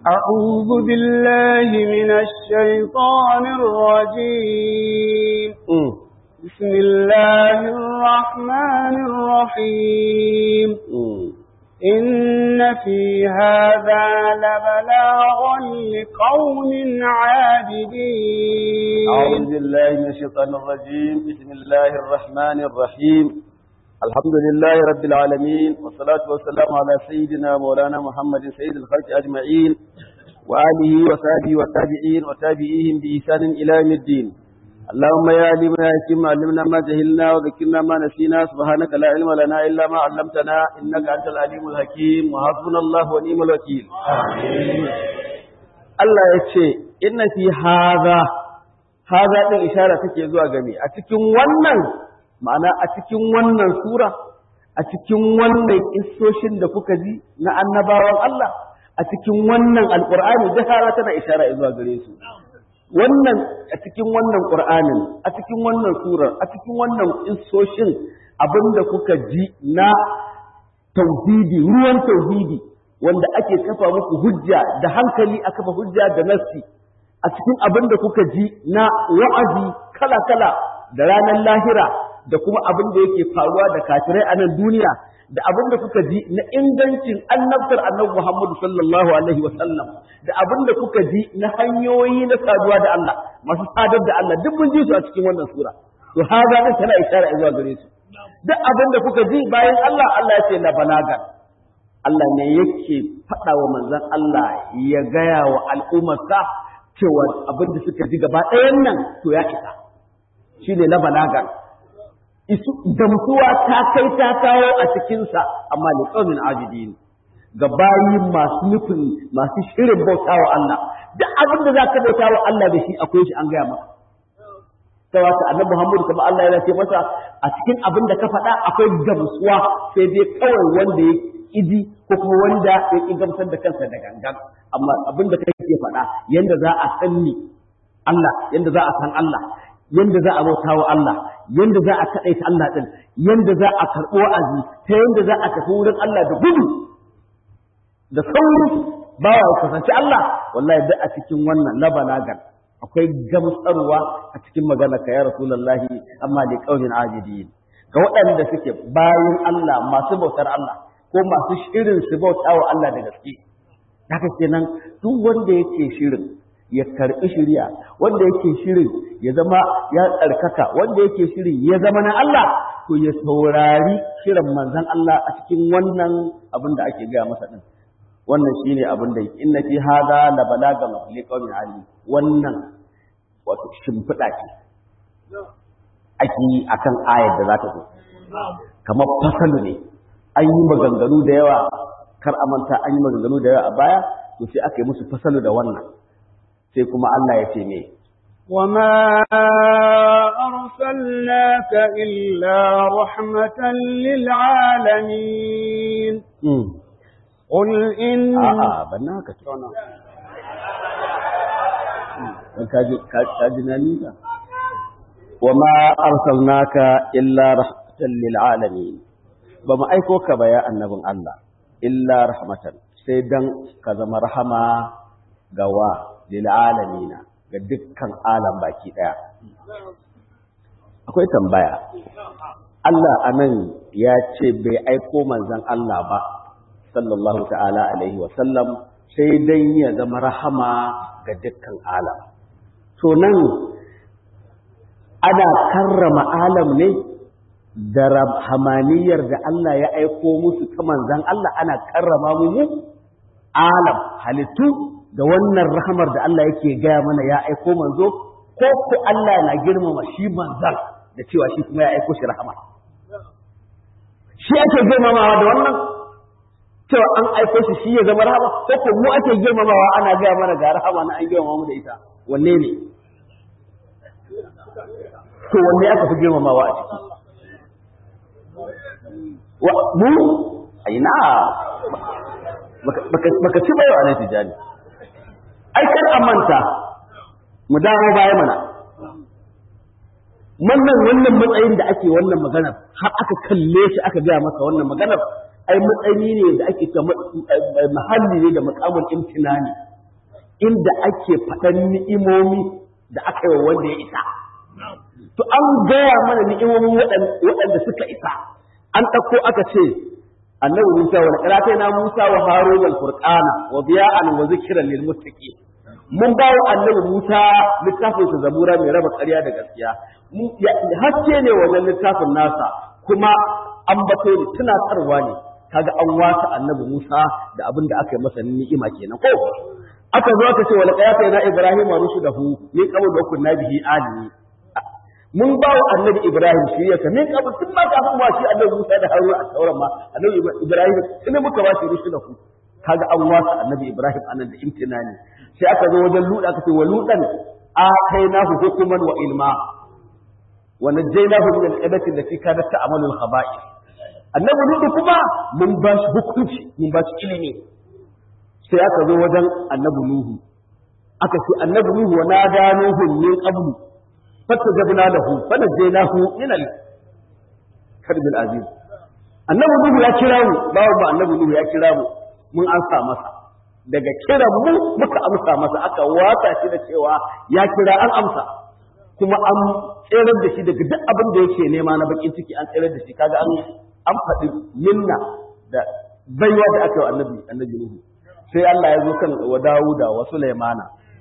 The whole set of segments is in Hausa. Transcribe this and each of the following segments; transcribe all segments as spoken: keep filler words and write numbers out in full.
أعوذ بالله من الشيطان الرجيم م. بسم الله الرحمن الرحيم م. إن في هذا لبلاغا لقوم عابدين. أعوذ بالله من الشيطان الرجيم. بسم الله الرحمن الرحيم. الحمد لله رب العالمين، والصلاة والسلام على سيدنا مولانا محمد سيد الخلق أجمعين وآله وصحبه والتابعين وتابعيهم بإحسان إلى يوم الدين. اللهم يا علمنا يا حكيم علمنا ما جهلنا وذكرنا ما نسينا، سبحانك لا علم لنا إلا ما علمتنا إنك أنت العليم الحكيم، وحسبنا الله ونعم الوكيل. آمين. الله يتشي إن في هذا هذا الإشارة تكي زوا جميع أتكم ونن ma'ana a cikin wannan sura, a cikin wannan isoshin da kuka ji na annabawan Allah, a cikin wannan alƙur'ani jahara tana ishara zuwa gare su. Wannan a cikin wannan ƙur'anin, a cikin wannan surar, a cikin wannan isoshin abinda kuka ji na tauhidi, ruwan tauhidi wanda ake kafa muku hujja da hankali a kafa hujja da nassi, a cikin abinda kuka ji na wa'azi kala-kala da ranar lahira, da kuma abin da yake faruwa da kafirai a nan duniya, da abin da kuka ji na ingancin annabtar annabi Muhammad sallallahu alaihi wa sallam, da abin da kuka ji na hanyoyi na saduwa da Allah, masu sadar da Allah, duk mun ji su a cikin wannan sura. To haza din tana ishara zuwa gare su. Duk abin da kuka ji bayan Allah, Allah ya ce la balagan. Allah ne yake faɗa wa manzon Allah ya gaya wa al'ummarsa cewa abin da suka ji gaba ɗayan nan to ya isa. Shine la balagan. Gamsuwa ta kai ta kawo a cikinsa, amma da ƙaunin ajidin ga bayi masu nufin masu shirin bauta wa Allah. Duk abin da za ka bauta wa Allah da shi akwai shi an gaya maka. Ta wata annabi Muhammadu kuma Allah ya ce masa a cikin abin da ka faɗa akwai gamsuwa, sai dai kawai wanda ya ƙiji ko kuma wanda ya ƙi gamsar da kansa da gangan. Amma abin da kake faɗa yanda za a san ni Allah, yanda za a san Allah, yanda za a bauta wa Allah, yanda za a kaɗaita Allah ɗin, yanda za a karɓo wa'azi, ta yanda za a tafi wurin Allah da gudu da sauri ba wa kasance Allah, wallahi duk a cikin wannan labalagan akwai gamsarwa a cikin magana ka ya Rasulullahi, amma da ƙaunin ajidin ga waɗanda suke bayan Allah masu bautar Allah ko masu shirin su bauta wa Allah da gaske. Haka kenan duk wanda yake shirin ya karɓi shiriya, wanda yake shirin ya zama ya tsarkaka, wanda yake shirin ya zama na Allah, to ya saurari kiran manzon Allah a cikin wannan abin da ake gaya masa din. Wannan shine abin da inna fi hada la balaga li qaumin alim. Wannan wato shimfiɗa ce ake yi akan ayar da za ta zo, kamar fasalu ne. An yi maganganu da yawa, kar a manta an yi maganganu da yawa a baya, to sai aka yi musu fasalu da wannan. sai kuma Allah ya ce ne وما أرسلناك إلا رحمة للعالمين قل إن آه بناك تونا كاجنانيك وما أرسلناك إلا رحمة للعالمين بما أيكوك بيا النبي الله إلا رحمة سيدن كذا مرحمة جوا lil'alamina ga dukkan alam baki daya. Akwai tambaya, Allah anan ya ce bai aiko manzon Allah ba sallallahu ta'ala alaihi wa sallam sai dan ya zama rahama ga dukkan alam. To nan ana karrama alam ne da rahamaniyar da Allah ya aiko musu ta manzon Allah, ana karrama mu alam halittu da wannan rahamar da Allah yake gaya mana ya aiko manzo, ko ko Allah na girmama shi manzan da cewa shi kuma ya aiko shi rahama. Shi ake girmamawa da wannan cewa an aiko shi shi ya zama rahama, ko ko mu ake girmamawa ana gaya mana ga rahama na an girmama mu da ita, wanne ne? To wanne aka fi girmamawa a ciki? Mu? Aina baka ci bayo a nan tijani. Ai kar a manta mu dawo baya mana. Wannan wannan matsayin da ake wannan maganar har aka kalle shi aka gaya masa wannan maganar, ai matsayi ne da ake ta mahalli ne da maqamul imtinani inda ake faɗan ni'imomi da aka yi wa wanda ya isa. To an gaya mana ni'imomin waɗanda suka isa. An ɗauko aka ce, annabi Musa wa laqad na Musa wa Harun al-Furqana wa biya'an wa zikran lil muttaqin. Mun ba wa annabi Musa littafin sa Zabura mai raba ƙarya da gaskiya. Haske ne wannan littafin nasa kuma an bato ne tunatarwa ne. Kaga an wasa annabi Musa da abin da aka yi masa ni'ima kenan ko aka zo aka ce wala qayata na Ibrahim rusulahu min qabl wa kunna bihi alimi. Mun ba wa annabi Ibrahim shi ya min qabl tun ma kafin ma shi annabi Musa da Haruna a sauran ma annabi Ibrahim tun muka ba shi rusulahu. Kaga an wasa annabi Ibrahim anan da imtinani. Sai aka zo wajen Lut aka ce wa Lutan atainahu hukuman wa ilma wa najaynahu min al-qadati allati kanat ta'malu al-khaba'ith. Annabi Lutu kuma mun ba shi hukunci mun ba shi ilimi. Sai aka zo wajen annabi Nuhu aka ce annabi Nuhu wa nada Nuhu min qablu fastajabna lahu fanajaynahu min al-karb al-azim. Annabi Nuhu ya kira mu bawo ba annabi Nuhu ya kira mu mun amsa masa daga kiran mu muka amsa masa aka wata shi da cewa ya kira an amsa kuma an tsirar da shi daga duk abin da yake nema na bakin ciki an tsirar da shi kaga an an faɗi minna da baiwa da aka yi annabi annabi Nuhu. Sai Allah ya zo kan wa Dawuda wa Sulaimana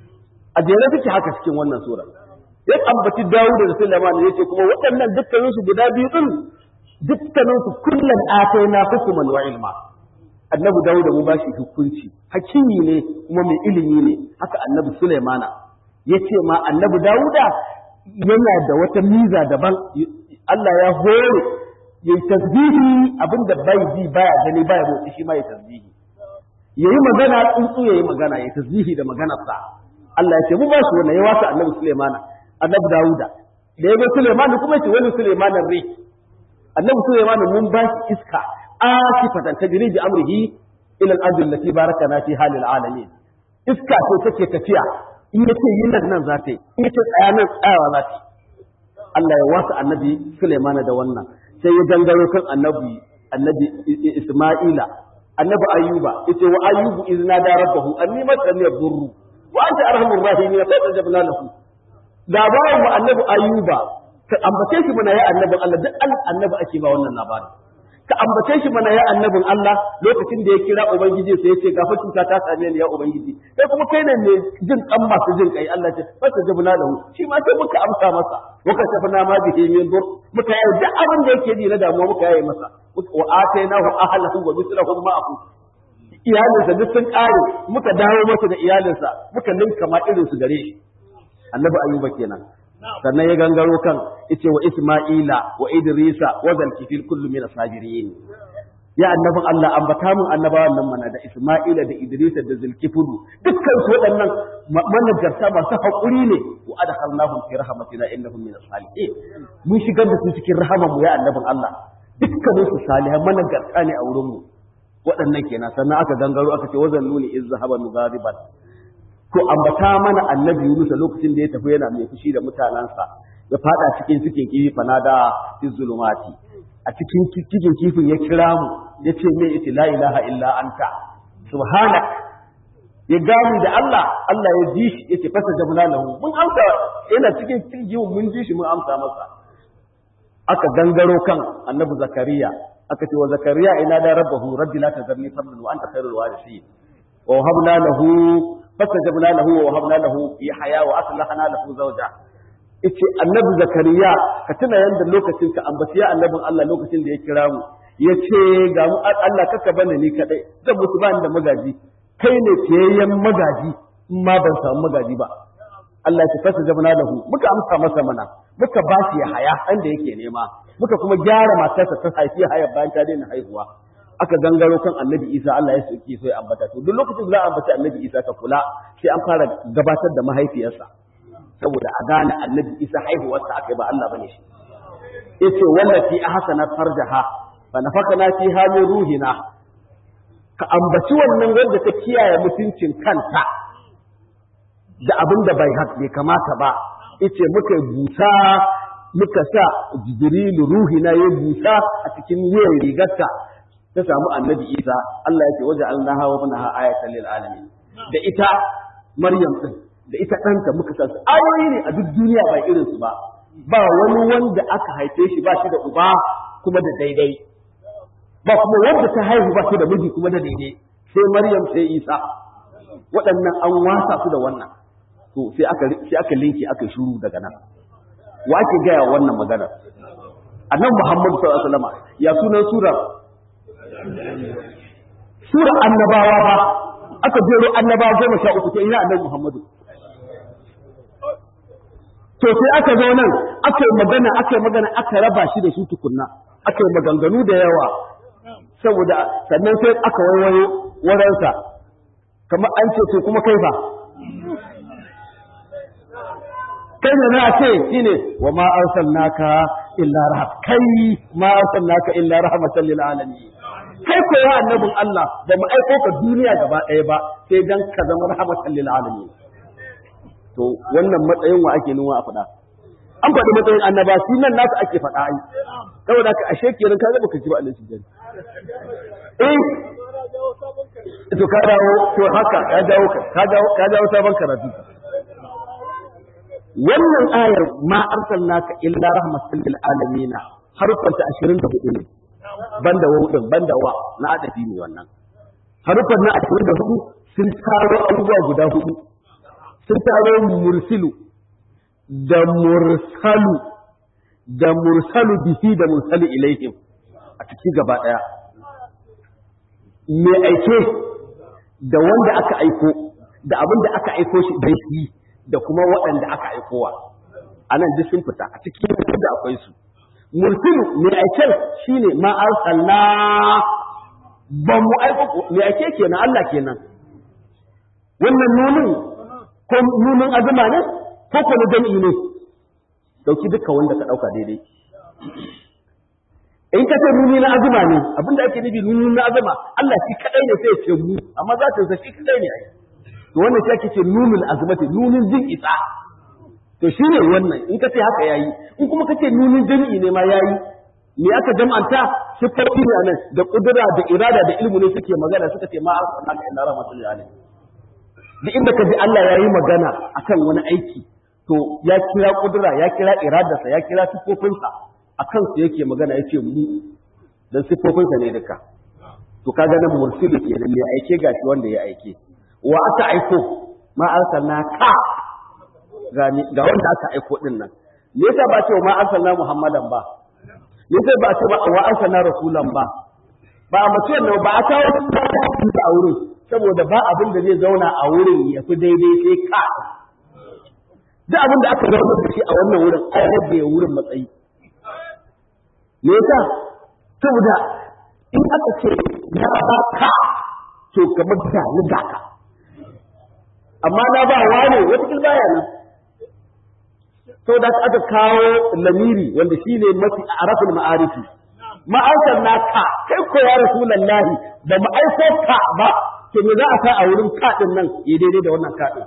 a jere take haka cikin wannan sura ya ambaci Dawuda da Sulaiman yace kuma waɗannan dukkanin su guda biyu din dukkanin su kullun ataina hukuman wa ilma. Annabi Dawuda mu bashi hukunci hakimi ne kuma mai ilimi ne haka annabi Sulaimana yace ma annabi Dawuda yana da wata miza daban Allah ya hore yayi tasbihi abinda bai ji baya gani baya motsi shi ma yayi tasbihi yayi magana tsuntsu yayi magana yayi tasbihi da maganar sa Allah ya ce mu ba shi wannan ya wasa annabi Sulaimana annabi Dawuda da yayi Sulaimana kuma ce wani Sulaimana rai annabi Sulaimana mun ba shi iska asifatan tajri bi amrihi ila al-ardi allati barakana fi halil alamin. Iska ce take tafiya in yace yin nan za ta yi in yace tsaya nan tsayawa za ta yi. Allah ya wasa annabi Sulaimana da wannan sai ya gangaro kan annabi annabi Isma'ila annabi Ayyuba yace wa ayyubu izna da rabbahu anni masani yadurru wa anta arhamur rahimin fa tajabna lahu. Da bayan mu annabi Ayyuba ka ambace shi mana ya annabin Allah duk annabi ake ba wannan labarin. Ka ambace shi mana ya annabin Allah lokacin da ya kira ubangiji sai ya ce gafa cuta ta same ni ya ubangiji sai kuma kai ne mai jin kan masu jin kai Allah ce fa tajabna lahu shi ma sai muka amsa masa muka tafana ma bihi min dur muka yi duk abin da yake ji na damuwa muka yi masa wa atainahu ahlahu wa mithlahum ma'ahu. Iyalinsa duk sun kare muka dawo masa da iyalinsa muka ninka ma irin su gare shi annabi Ayyuba kenan. Sannan ya gangaro kan yace wa Isma'ila wa Idrisa wa zalkifil kullu min as-sabirin. Ya annabin Allah ambata mun annabawan nan mana da Isma'ila da Idrisa da Zulkiflu dukkan su waɗannan managarta masu haƙuri ne wa adkhalnahum fi rahmatina innahum min as-salihin. Mun shigar da su cikin rahaman mu ya annabin Allah dukkan su salihan managarta ne a wurin mu waɗannan kenan. Sannan aka gangaro aka ce wazannuni iz zahaba mughadiban. To ambata mana annabi Yunus lokacin da ya tafi yana mai fushi da mutanansa ya fada cikin cikin kifi fanada fi zulumati a cikin cikin kifin ya kira mu yace me yace la ilaha illa anta subhanak ya gani da Allah Allah ya ji shi yace fasa jabna lahu mun amsa yana cikin cikin mun ji shi mun amsa masa. Aka gangaro kan annabi Zakariya aka ce wa Zakariya ina da rabbahu rabbi la tazarni fardan wa anta khairul warithin wa habna lahu fastajabna lahu wa wahabna lahu yahya wa aslahna lahu zawja. Yace annabi Zakariya ka tuna yanda lokacin ka ambaci ya annabin Allah lokacin da ya kira mu yace ga mu Allah kaka bane ni kadai zan mutu ba ni da magaji kai ne tayayyen magaji in ma ban samu magaji ba. Allah ya fastajabna lahu muka amsa masa mana muka ba shi Yahaya inda yake nema muka kuma gyara matarsa ta haifi Yahaya bayan ta daina haihuwa. Aka gangaro kan annabi Isa Allah ya soke so ya ambata to duk lokacin da za a ambata annabi Isa ka kula sai an fara gabatar da mahaifiyarsa saboda a gane annabi Isa haihuwarsa aka yi ba Allah bane shi. Yace wallati ahsanat farjaha fa nafakana fiha min ruhina. Ka ambaci wannan wanda ta kiyaye mutuncin kanta da abin da bai hak bai kamata ba. Yace muka busa muka sa Jibrilu ruhina ya busa a cikin wuyan rigarta ta samu annabi Isa. Allah yake waje alnaha wa banaha ayatan lil alamin. Da ita Maryam din da ita ɗanta muka sa su ayoyi ne a duk duniya ba irin su ba ba wani wanda aka haife shi ba shi da uba kuma da daidai ba kuma wanda ta haihu ba shi da miji kuma da daidai sai Maryam sai Isa waɗannan an wasa su da wannan to sai aka sai aka linki aka shuru daga nan wa ake gaya wannan magana annabi Muhammad sallallahu alaihi wasallam ya sunan sura sura annabawa ba aka jero annabawa goma sha uku to ina annabi Muhammadu to sai aka zo nan aka yi magana aka yi magana aka raba shi da su tukunna aka yi maganganu da yawa saboda sannan sai aka wayo waransa kamar an ce to kuma kai fa kai ne na ce shine wa ma arsalnaka illa rahmat kai ma arsalnaka illa rahmatan lil alamin kai ko ya annabin Allah ba mu aiko ka duniya gaba ɗaya ba sai dan ka zama rahmatan lil alamin to wannan matsayin wa ake nuna a faɗa an faɗi matsayin annaba shi nan nasu ake faɗa ai saboda ka ashe kenan ka zaba ka ji ba Allah shi gani eh to ka dawo to haka ka dawo ka dawo ka dawo sabon karatu wannan ayar ma arsalnaka illa rahmatan lil alamin harfanta ashirin da hudu ne banda wa hudun banda wa na adafi ne wannan harfan na ashirin da hudu sun taro abubuwa guda hudu sun taro mursilu da mursalu da mursalu bihi da mursalu ilaihim a cikin gaba daya me aike da wanda aka aiko da abin da aka aiko shi da shi da kuma waɗanda aka aikowa a nan duk sun fita a cikin da akwai su mursilu me aiken shine ma arsalna ba mu aiko me aike kenan Allah kenan wannan nunin ko nunin azuma ne ko ko na jami'i ne dauki duka wanda ka dauka daidai in ka ce nuni na azuma ne abinda ake nufi nuni na azuma Allah shi kadai ne sai ya ce mu amma za ta sa shi kadai ne ai to wannan shi ake ce nunul azmati nunin jin isa to shine wannan in ka ce haka yayi in kuma ka ce nunin jami'i ne ma yayi me aka jam'anta sifofi ne anan da kudura da irada da ilmu ne suke magana suka ce ma arsalnaka illa rahmatan lil alamin duk inda ka ji Allah ya yi magana akan wani aiki to ya kira kudura ya kira iradarsa ya kira sifofinsa akan su yake magana yace mu dan sifofinsa ne duka to kaga nan mursilu ke da ya aike gashi wanda ya aike wa aka aiko ma arsalna ka ga ga wanda aka aiko din nan me yasa ba ce ma arsalna muhammadan ba me yasa ba ce ba wa arsalna rasulan ba ba a mace ne ba a kawo a wurin saboda ba abin da zai zauna a wurin ya fi daidai sai ka duk abin da aka zauna da shi a wannan wurin an rage wurin matsayi me yasa saboda in aka ce na ba ka to kamar da ni da ka amma na ba wani wata kil baya nan saboda aka kawo lamiri wanda shine mafi arafin ma'arifi ma'aikar na ka kai ko ya rasulullahi da ma'aikar ka ba to me za a sa a wurin kaɗin nan ya daidai da wannan kaɗin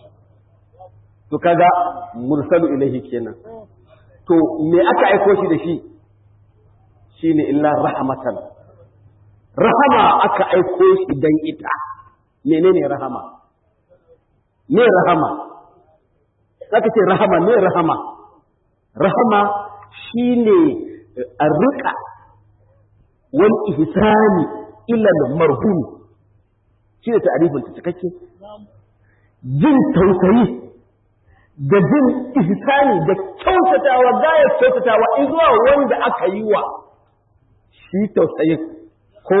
to kaga mursalu ilahi kenan to me aka aiko shi da shi shine illa rahmatan rahama aka aiko shi dan ita menene rahama me rahama aka ce rahama me rahama rahama shine arriqa wal ihsani ila al-marhum shi ne ta'arifin ta cikakke jin tausayi da jin ihsani da kyautatawa gaya kyautatawa in zuwa wanda aka yi wa shi tausayin ko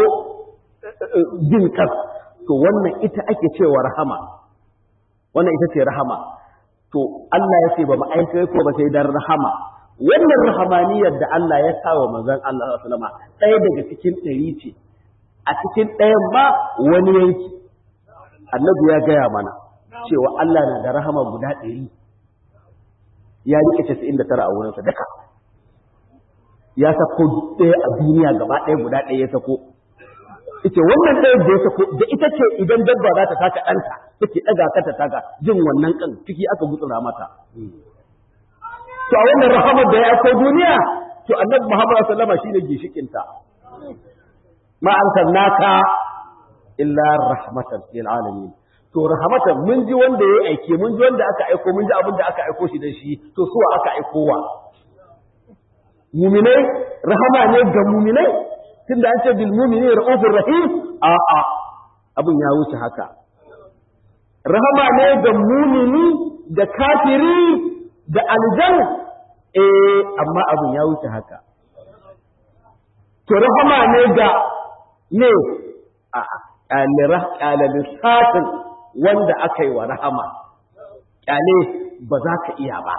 jin kas to wannan ita ake cewa rahama wannan ita ce rahama to Allah ya ce ba mu aika ko ba sai dan rahama wannan rahamaniyar da Allah ya sa wa manzon Allah sallallahu alaihi wasallam ɗaya daga cikin ɗari ce a cikin ɗayan ma wani yanki annabi ya gaya mana cewa Allah na da rahama guda ɗari ya rike casa'in da tara a wurinsa duka ya sako ɗaya a duniya gaba ɗaya guda ɗaya ya sako ita wannan ɗaya da ya sako da ita ce idan dabba za ta taka ɗanta take ɗaga ka ta taka jin wannan kan ciki aka gutsura mata to a wannan rahamar da ya aiko duniya to annabi Muhammad sallallahu alaihi wasallam shine gishikinta ma arsalnaka illa rahmatan lil alamin to rahmatan mun ji wanda ya aike mun ji wanda aka aiko mun ji abin da aka aiko shi da shi to suwa aka aikowa mu'minai rahama ne ga mu'minai tunda an ce bil mu'mini ra'ufur rahim a a abin ya wuce haka rahama ne ga mu'mini da kafiri da aljan eh amma abin ya wuce haka to rahama ne ga ne a ƙalira ƙalalisafin wanda aka yi wa rahama ƙyale ba za ka iya ba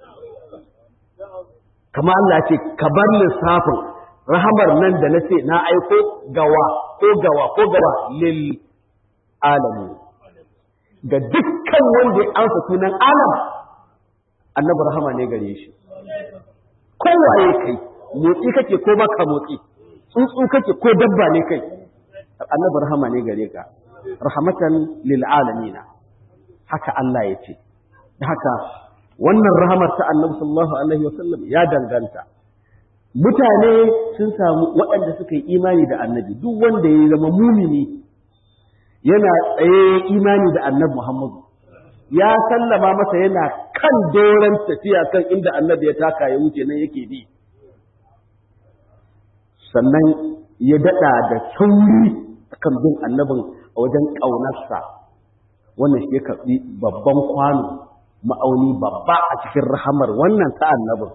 kama Allah ce ka bar lissafin rahamar nan da na ce na aiko gawa ko gawa ko gawa lil alami ga dukkan wanda ya amsa sunan alam annabi rahama ne gare shi kowaye kai motsi kake ko baka motsi tsuntsu kake ko dabba ne kai annabi rahama ne gare ka rahmatan lil alamin haka Allah ya ce haka wannan rahamar ta annabi sallallahu alaihi wasallam ya danganta mutane sun samu waɗanda suka yi imani da annabi duk wanda ya zama mumini yana tsaye imani da annabi Muhammadu ya sallama masa yana kan doron tafiya kan inda annabi ya taka ya wuce nan yake bi sannan ya daɗa da sauri kan bin annabin a wajen ƙaunarsa wannan shi ya karɓi babban kwano ma'auni babba a cikin rahamar wannan ta annabin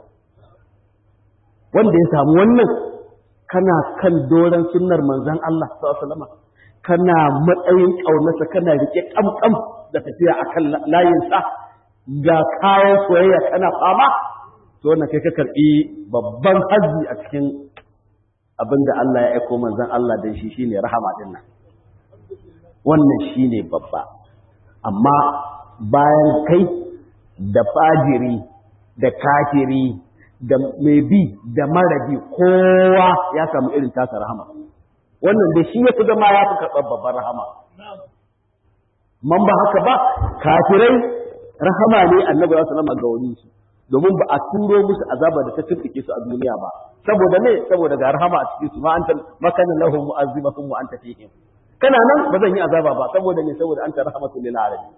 wanda ya samu wannan kana kan doron sunnar manzon Allah sallallahu alaihi wasallam kana matsayin ƙaunarsa kana rike kamkam da tafiya akan layinsa ga kayan soyayya kana fama to wannan kai ka karɓi babban hazzi a cikin abinda Allah ya aiko manzon Allah dan shi shine rahama din nan wannan shine babba amma bayan kai da fajiri da kafiri da mai bi da mara bi kowa ya samu irin tasa rahama wannan da shi ya fi zama ya fi karɓar babbar rahama man ba haka ba kafirai rahama ne annabi sallallahu alaihi wasallam ga wani su domin ba a turo musu azaba da ta tuffike su a duniya ba saboda ne saboda ga rahama a cikin su ma anta makana lahum mu'azzibatun wa anta fihim kana nan ba zan yi azaba ba saboda ne saboda anta rahmatul lil alamin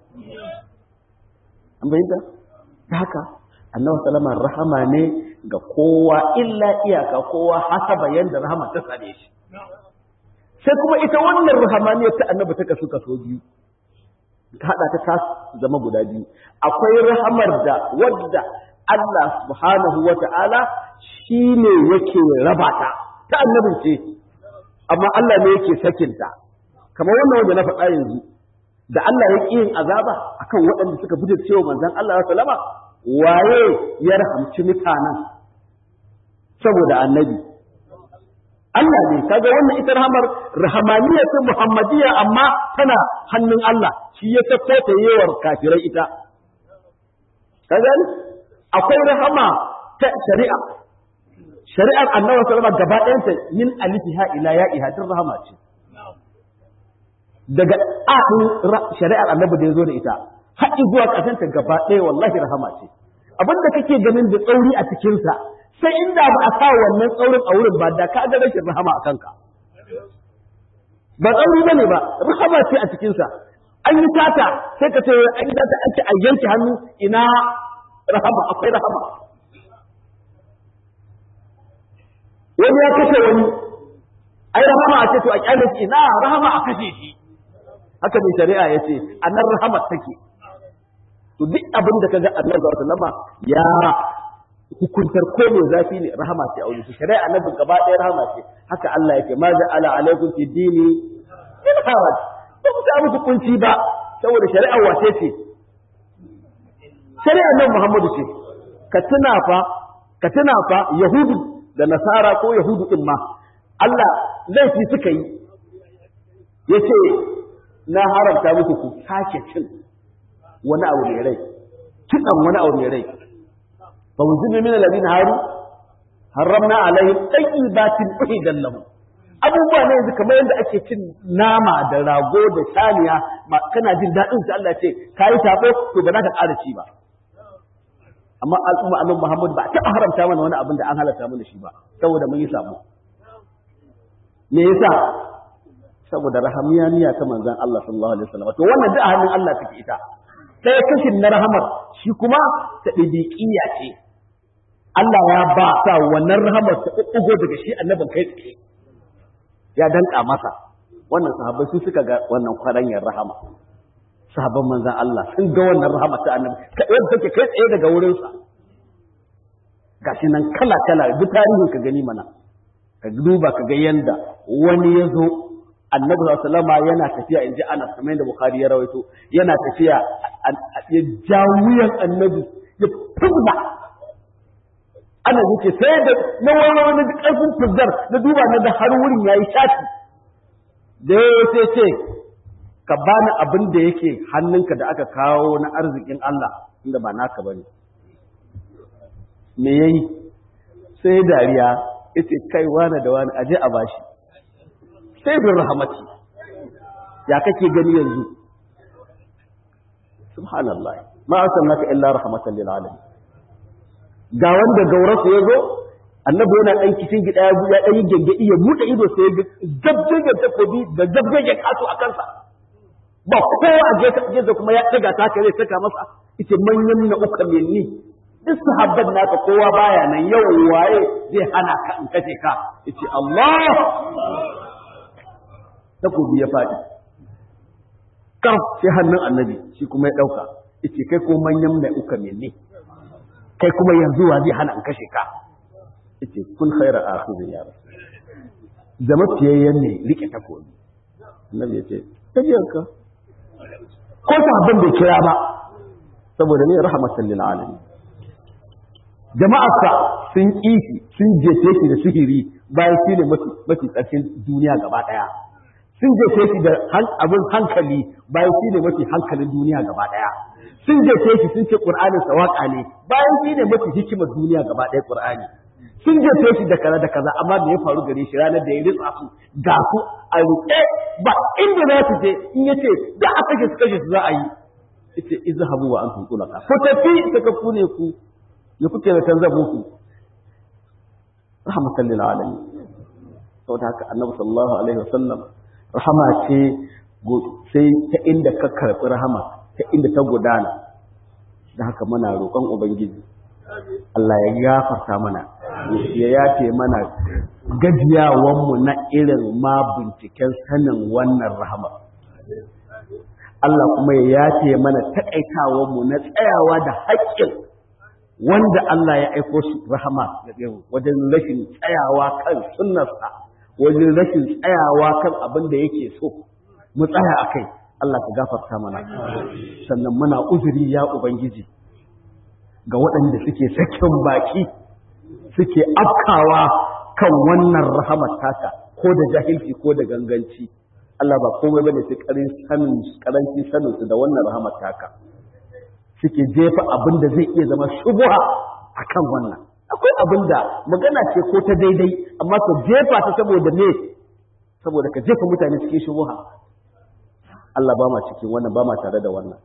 an bayyana haka annabi sallama rahama ne ga kowa illa iyaka kowa hasaba yanda rahama ta same shi sai kuma ita wannan rahamaniyar ta annabi ta kasu kaso biyu ta hada ta ta zama guda biyu akwai rahamar da wadda Allah subhanahu wa ta'ala shi ne yake raba ta, ta annabin ce, amma Allah ne yake sakinta, kamar wannan wanda na faɗa yanzu, da Allah ya ƙi yin azaba a kan waɗanda suka bude cewa manzan Allah ya salama, waye ya rahamci mutanen saboda annabi. Allah ne, kaga wannan ita rahamar rahamaniya ta Muhammadiyya amma tana hannun Allah, shi ya sako ta yewar kafirai ita. Kaga akwai rahama ta shari'a shari'ar annabi sallallahu alaihi wasallam gaba ɗayanta min alifiha ila ya'iha din rahama ce daga adin shari'ar annabi da yazo da ita har zuwa ƙarshen ta gaba ɗaya wallahi rahama ce abinda kake ganin da tsauri a cikin sa sai inda ba a sa wannan tsaurin a wurin ba da ka ga rashin rahama a kanka ba tsauri bane ba rahama ce a cikin sa an yi tata sai ka ce an yi tata an ce a yanke hannu ina rahama akwai rahama wani ya kashe wani ai rahama a ce to a kyale shi na rahama a kashe shi haka mai shari'a ya ce a nan rahama take to duk abin da kaga annabi sallallahu alaihi wasallam ya hukuntar ko mai zafi ne rahama ce a wurin shi shari'a annabi gaba ɗaya rahama ce haka Allah yake ma ja'ala alaikum fi dini min haraj ba ku samu hukunci ba saboda shari'a wace ce shari'a nan Muhammadu ce ka tuna fa ka tuna fa yahudu da nasara ko yahudu din ma Allah laifi suka yi yace na haramta muku ku sake cin wani abu mai rai kidan wani abu mai rai fa wuzina min alladhina haru haramna alaihim tayyibatin uhidan lahum abubuwa ne yanzu kamar yadda ake cin nama da rago da saniya kana jin daɗin sai Allah ce kai tabo to ba za ka ƙara ci ba amma al'umma annabi Muhammad ba ta haramta mana wani abin da an halatta mana shi ba saboda mun yi sabo me yasa saboda rahamiyaniya ta manzon Allah sallallahu alaihi wasallam to wannan da hannun Allah take ita sai kashin na rahamar shi kuma ta dibiqiya ce Allah ya ba sa wannan rahamar ta ugo daga shi annabin kai tsaye ya danka masa wannan sahabbai su suka ga wannan kwaranyar rahama sahabban manzon Allah sun ga wannan rahama ta annabi kai take kai tsaye daga wurin sa gashi nan kala kala duk tarihin ka gani mana ka duba ka ga yanda wani ya zo annabi sallallahu alaihi yana tafiya inji Anas kamar yadda Bukhari ya rawaito yana tafiya ya jawuyan annabi ya fuzza ana yake sai da na wani wani karfin fuzzar na duba na da har wurin yayi shafi da sai ce ka bani abin da yake hannunka da aka kawo na arzikin Allah inda ba naka bane me yayi sai dariya yace kai wani da wani aje a bashi sai bin rahmati ya kake gani yanzu subhanallah ma arsalnaka illa rahmatan lil alamin ga wanda gaurasu yazo annabi yana dan kishin gida ya ya dan gengedi ya bude ido sai ya gabgege takobi da gabgege kaso a kansa ba kowa a gefe kuma ya daga ta kare saka masa yace manyan na uka minni duk sahabban naka kowa baya nan yau waye zai hana ka in kace ka yace Allah takobi ya faɗi kan sai hannun annabi shi kuma ya ɗauka yace kai ko manyan mai uka ne kai kuma yanzu wa zai hana in kashe ka yace kun khaira akhidin ya rasul da mafiyayyen ne rike takobi annabi yace tajiyarka ko sahabban bai kira ba saboda ne rahmatan lil alamin jama'arsa sun kishi sun jefe shi da sihiri bayan shi ne mafi mafi tsarkin duniya gaba daya sun jefe shi da abin hankali bayan shi ne mafi hankalin duniya gaba daya sun jefe shi sun ce qur'anin sa waka ne bayan shi ne mafi hikimar duniya gaba daya qur'ani sun jefe shi da kaza da kaza amma me ya faru gare shi ranar da ya ritsa su ga su a ruɗe ba inda za su je in yace da aka kashe su kashe su za a yi yace izhabu wa antum tulaka ku tafi saka ku ne ku ya kuke da tanzabu ku rahmatan lil alamin saboda haka annabi sallallahu alaihi wasallam rahama ce sai ta inda ka karɓi rahama ta inda ta gudana da haka muna roƙon ubangiji Allah ya gafarta mana ya yafe mana gajiyawanmu na irin ma binciken sanin wannan rahama Allah kuma ya yafe mana taƙaitawanmu na tsayawa da haƙƙin wanda Allah ya aiko shi rahama wajen rashin tsayawa kan sunnarsa wajen rashin tsayawa kan abin da yake so mu tsaya a kai Allah ka gafarta mana sannan muna uzuri ya ubangiji ga waɗanda suke sakin baki suke afkawa kan wannan rahamar taka ko da jahilci ko da ganganci Allah ba komai bane su karin sanin karanci sanin su da wannan rahamar taka suke jefa abin da zai iya zama shubha akan wannan akwai abin da magana ce ko ta daidai amma ka jefa ta saboda me saboda ka jefa mutane cikin shubuha Allah ba ma cikin wannan ba ma tare da wannan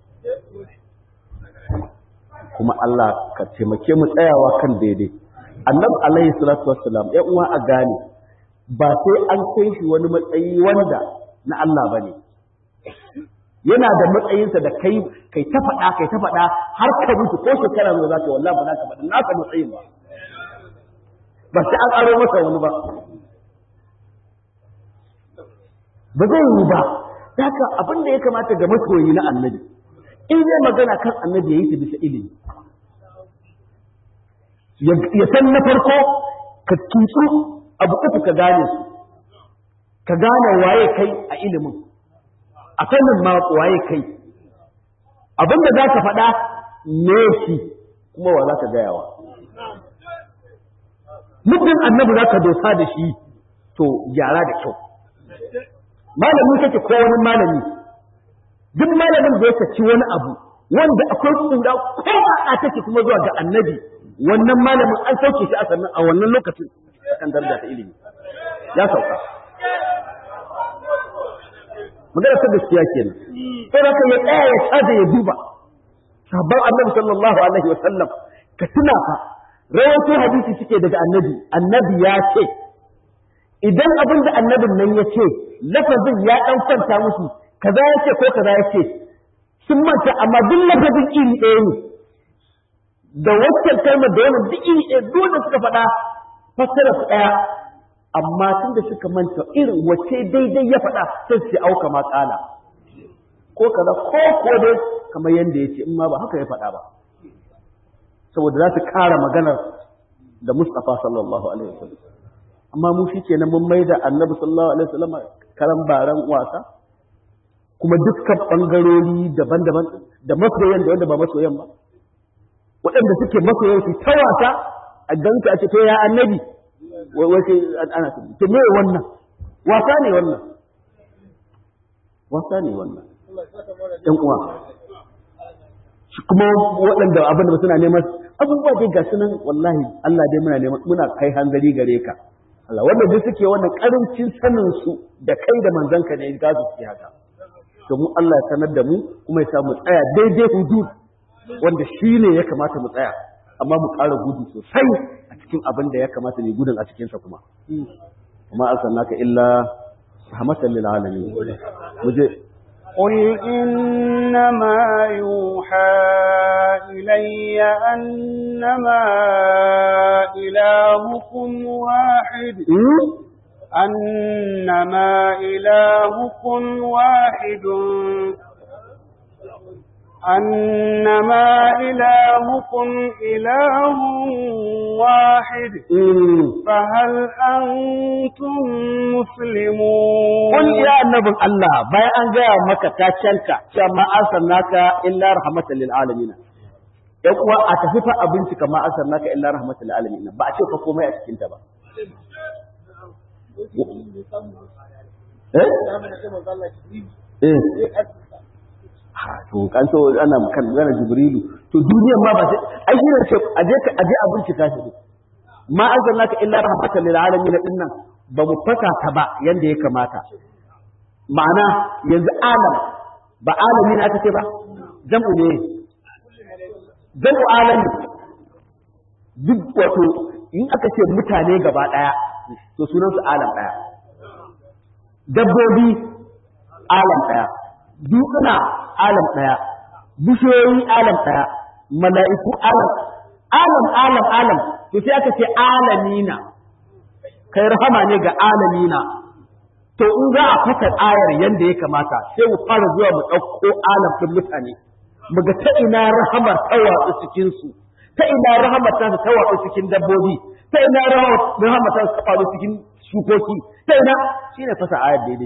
kuma Allah ka taimake mu tsayawa kan daidai annabi alaihi salatu wassalam ya uwa a gane ba sai an kai shi wani matsayi wanda na Allah bane yana da matsayinsa da kai kai ta faɗa kai ta faɗa har ka mutu ko shekara zo za ka wallahi ba za ka faɗa naka matsayin ba ba sai an aro masa wani ba ba zai yi ba haka abin da ya kamata ga masoyi na annabi in zai magana kan annabi ya yi ta bisa ilimi ya san na farko ka tutsu abu uku ka gane su ka gane waye kai a ilimin a sanin ma waye kai abin da za ka faɗa ne shi kuma wa za ka gayawa muddin annabi za ka dosa da shi to gyara da kyau malamin kake ko wani malami duk malamin da ya ci wani abu wanda akwai kura ko a take kuma zuwa ga annabi wannan malamin an sauke shi a sannan a wannan lokacin akan daraja ta ilimi ya sauka magana ta gaskiya kenan sai da ya tsaya ya sada ya duba sabon annabi sallallahu alaihi wa sallam ka tuna fa rawaito hadisi suke daga annabi annabi ya ce idan abin da annabin nan ya ce lafazin ya dan kwanta musu kaza yace ko kaza yace sun manta amma duk lafazin iri ɗaya ne da waccan kalmar da wannan duk iri ɗaya dole suka faɗa fassara su ɗaya amma tunda suka manta irin wace daidai ya faɗa sai su auka ma kala ko kaza ko ko dai kamar yanda yace in ma ba haka ya faɗa ba saboda za su ƙara maganar da Mustafa sallallahu alaihi wasallam amma mu shikenan mun maida Annabi sallallahu alaihi wasallam karan baran wasa kuma dukkan bangarori daban-daban da masoyan da wanda ba masoyan ba waɗanda suke masoyan su ta wasa a ganka a ce to ya Annabi wai sai ana to me wannan wasa ne wannan wasa ne wannan ɗan uwa kuma waɗanda abin da suna neman abubuwa dai ga sunan wallahi Allah dai muna neman muna kai hanzari gare ka Allah wanda duk suke wannan karancin sanin su da kai da manzanka ne ga su suke haka to mu Allah ya sanar da mu kuma ya samu tsaya daidai hudud wanda shine ya kamata mu tsaya amma mu ƙara gudu sosai a cikin abin da ya kamata ne gudun a cikin sa kuma kuma arsalnaka illa rahmatan lil alamin muje قل إنما يوحى إلي أنما إلهكم واحد أنما إلهكم واحد أنما إلهكم إله واحد فهل أنتم مسلمون قل يا نبي الله باي أن جاء مكة تاشنك كما أرسلناك إلا رحمة للعالمين يقوى أتفف أبنتك ما أرسلناك إلا رحمة للعالمين بأشوف كما يأتكنت با إيه إيه to kan so ana kan gana jibrilu to duniyan ma ba ai shi ne ce aje ka aje a bincika shi ma arsalnaka illa rahmatan lil alamin din nan ba mu fata ta ba yanda ya kamata ma'ana yanzu alam ba alamin aka ce ba jam'u ne jam'u alami duk wato in aka ce mutane gaba daya to sunan su alam daya dabbobi alam daya dukuna alam ɗaya, bishiyoyi alam ɗaya, mala'iku alam, alam alam alam, to sai aka ce alamina, kai rahama ne ga alamina, to in za a fata ayar yadda ya kamata sai mu fara zuwa mu ɗauko alam ɗin mutane, mu ga ta ina rahamar ta watsu cikinsu, ta ina rahamar ta ta watsu cikin dabbobi, ta ina rahamar ta ta faru cikin shukoki, ta ina shi ne fasa ayar daidai.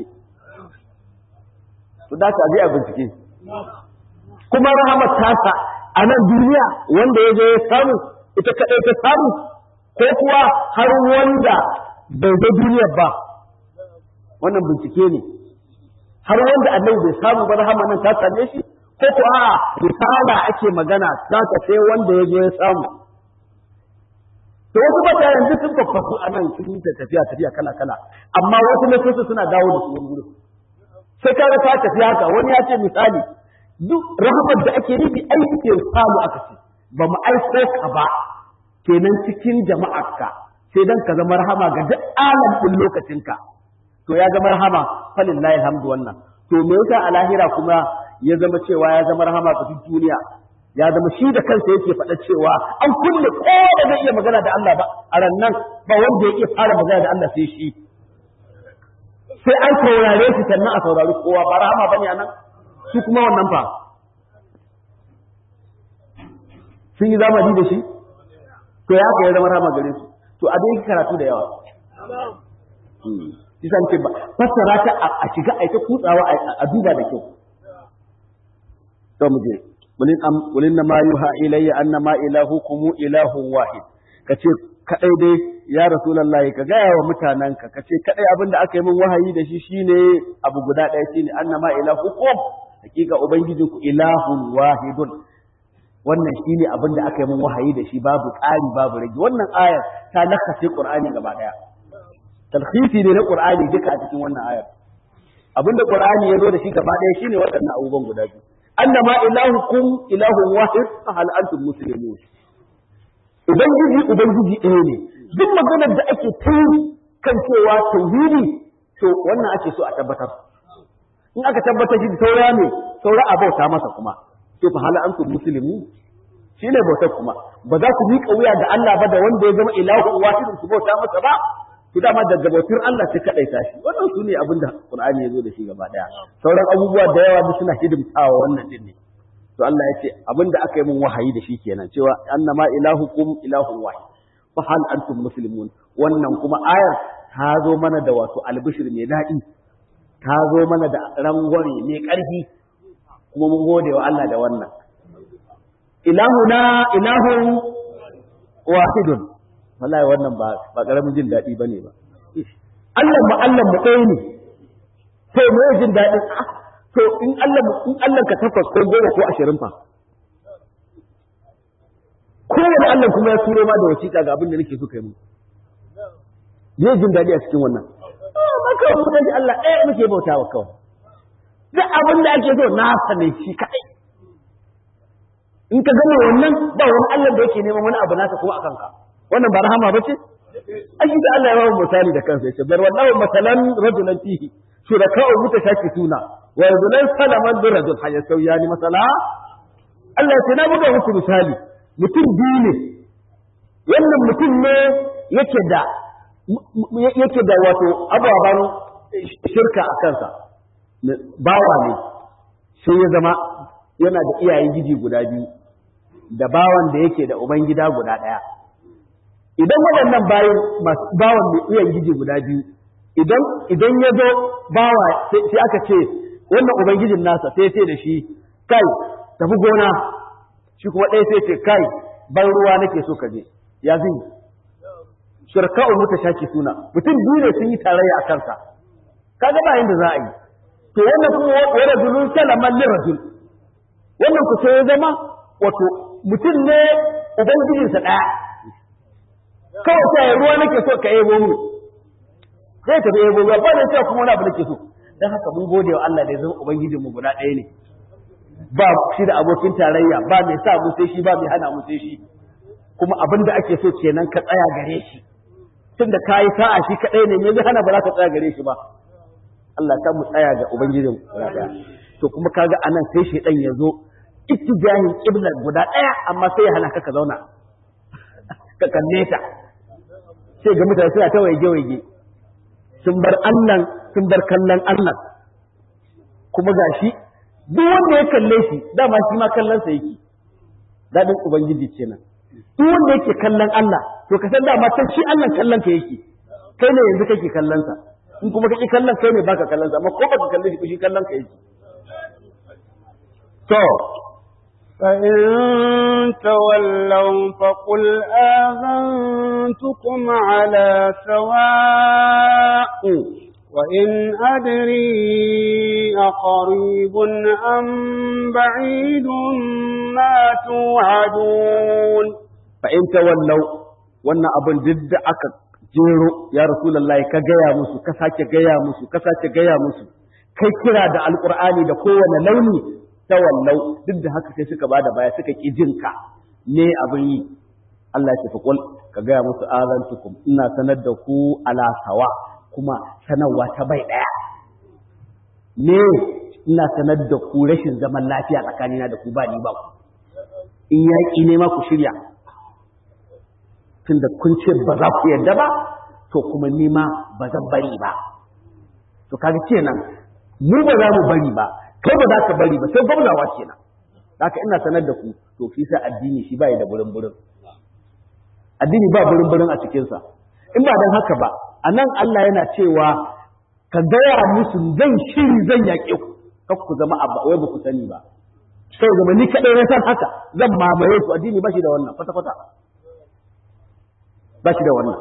To da ka je a bincike. Kuma rahamar tasa a nan duniya wanda ya je ya samu ita kaɗai ta samu ko kuwa har wanda bai ga duniyar ba wannan bincike ne har wanda annabi bai samu ba rahama nan ta same shi ko kuwa a risala ake magana za ta sai wanda ya je ya samu to wasu ba da yanzu sun fafasu a nan sun yi tafiya tafiya kala kala amma wasu na suna dawo da su wani gurin sai kaga ta tafi haka wani ya ce misali duk rahamar da ake nufi aiki samu aka ce ba mu aiko ka ba kenan cikin jama'arka sai dan ka zama rahama ga duk alam din lokacinka to ya zama rahama falillahi alhamdu wannan to me yasa a lahira kuma ya zama cewa ya zama rahama ga duk duniya ya zama shi da kansa yake faɗa cewa an kulle ko da zai iya magana da Allah ba a rannan ba wanda ya iya fara magana da Allah sai shi sai an saurare shi sannan a saurari kowa ba rahama bane anan su kuma wannan fa sun yi zamani da shi to ya ka ya zama rahama gare su to a dai karatu da yawa kisan ce ba fassara ta a shiga a ta kutsawa a duba da kyau to mu je bulin am bulin na ma yuha ilayya annama ilahukum ilahun wahid kace kadai dai ya rasulullahi ka gaya wa mutananka kace kadai abin da aka yi min wahayi da shi shine abu guda ɗaya shine annama ilahukum hakika ubangijinku ilahun wahidun wannan shine abin da aka yi min wahayi da shi babu ƙari babu rage wannan ayar ta nakashe qur'ani gaba daya talkhisi ne na qur'ani duka a cikin wannan ayar abinda qur'ani ya zo da shi gaba daya shine waɗannan abubuwan guda biyu annama ilahukum ilahun wahid hal antum muslimun ubangiji ubangiji ɗaya ne duk maganar da ake ta kan cewa tauhidi to wannan ake so a tabbatar. In aka tabbatar shi saura ne saura a bauta masa kuma to fa hala antum muslimu shine bautar kuma ba za ku miƙa wuya ga Allah ba da wanda ya zama ilahu wahidun ku bauta masa ba to dama daga bautar Allah sai kadai tashi wannan sune abin da Qur'ani ya zo da shi gaba daya sauran abubuwa da yawa da suna hidimtawa wannan din ne to Allah ya ce abin da aka yi mun wahayi da shi kenan cewa annama ilahukum ilahun wahid fa hal antum muslimun wannan kuma ayar ta zo mana da wato albishir mai daɗi ta zo mana da rangwame mai ƙarfi kuma mun gode wa Allah da wannan ilahuna ilahun wahidun wallahi wannan ba ba karamin jin daɗi bane ba Allah mu Allah mu ɗaya ne to me jin daɗin to in Allah in Allah ka takwas ko goma ko ashirin fa kowane Allah kuma ya turo ma da wasiƙa ga abin da nake so kai mu zai jin daɗi a cikin wannan maka mu da Allah ɗaya muke bautawa kawai duk abin da ake so na sane shi kaɗai in ka gane wannan ba wani Allah da yake neman wani abu naka kuma akan ka wannan ba rahama bace ai da Allah ya ba mu misali da kansa yace bar wallahu masalan rajulan fihi shuraka'u mutashakituna wa rajulan salaman bi rajul hayya sawyani masala Allah ya ce na buga muku misali mutum biyu ne wannan mutum ne yake da yake da wato ababen shirka a kansa bawa ne sai ya zama yana da iyayen giji guda biyu da bawan da yake da ubangida guda ɗaya idan waɗannan bayan bawan mai iyayen giji guda biyu idan idan ya zo bawa sai aka ce wannan ubangijin nasa sai sai da shi kai tafi gona shi kuma ɗaya sai ce kai ban ruwa nake so ka je ya zai shirka'u mutashaki suna mutum biyu ne sun yi tarayya a kansa kaga ba yanda za a yi to wannan kuma wa rajulun salaman li rajul wannan ku sai ya zama wato mutum ne ubangijin sa daya kawai sai ruwa nake so ka yebo mu sai ka yebo ruwa ba ne sai kuma wani abu nake so dan haka mun gode wa Allah da ya zama ubangijin mu guda ɗaya ne ba shi da abokin tarayya ba mai sa mu sai shi ba mai hana mu sai shi kuma abin da ake so kenan ka tsaya gare shi tunda ka yi sa'a shi kaɗai ne me zai hana ba za ka tsaya gare shi ba Allah ta mu tsaya ga ubangijin guda ɗaya to kuma kaga anan sai shedan ya zo ittijahin qibla guda ɗaya amma sai ya hana ka ka zauna ka kalle ta sai ga mutane suna ta waige waige sun bar Allah sun bar kallon Allah kuma gashi duk wanda ya kalle shi dama shi ma kallon sa yake dadin ubangiji kenan duk wanda yake kallon Allah to ka san dama ta shi Allah kallon ka yake kai ne yanzu kake kallon sa in kuma kake kallon kai ne baka kallon sa amma ko baka kalle shi shi kallon ka yake to فإن تولوا فقل آذنتكم على سواء وإن أدري أقريب أم بعيد ما توعدون فإن تولوا وانا أبن ضد أكد جيرو يا رسول الله كجيا مسو كساك جيا مسو كساك جيا مسو kai kira da alqur'ani da kowane launi tawallau duk da haka sai suka bada baya suka ki jinka ne abin yi Allah ya tafi kul ka gaya musu azantukum ina sanar da ku ala sawa kuma sanarwa ta bai daya ne ina sanar da ku rashin zaman lafiya tsakanina da ku ba ni ba ku in yaki ne ma ku shirya tunda kun ce ba za ku yarda ba to kuma ni ma ba zan bari ba to kaga kenan mu ba za mu bari ba kai ba za ka bari ba sai gwamnawa kenan haka ina sanar da ku to fi sa addini shi bai da burin burin addini ba burin burin a cikin sa in ba dan haka ba anan Allah yana cewa ka gaya musu zan shiri zan yaƙe ku kar ku zama abba wai ba ku sani ba sai zama ni kadai na san haka zan mamaye ku addini ba shi da wannan kwata kwata ba shi da wannan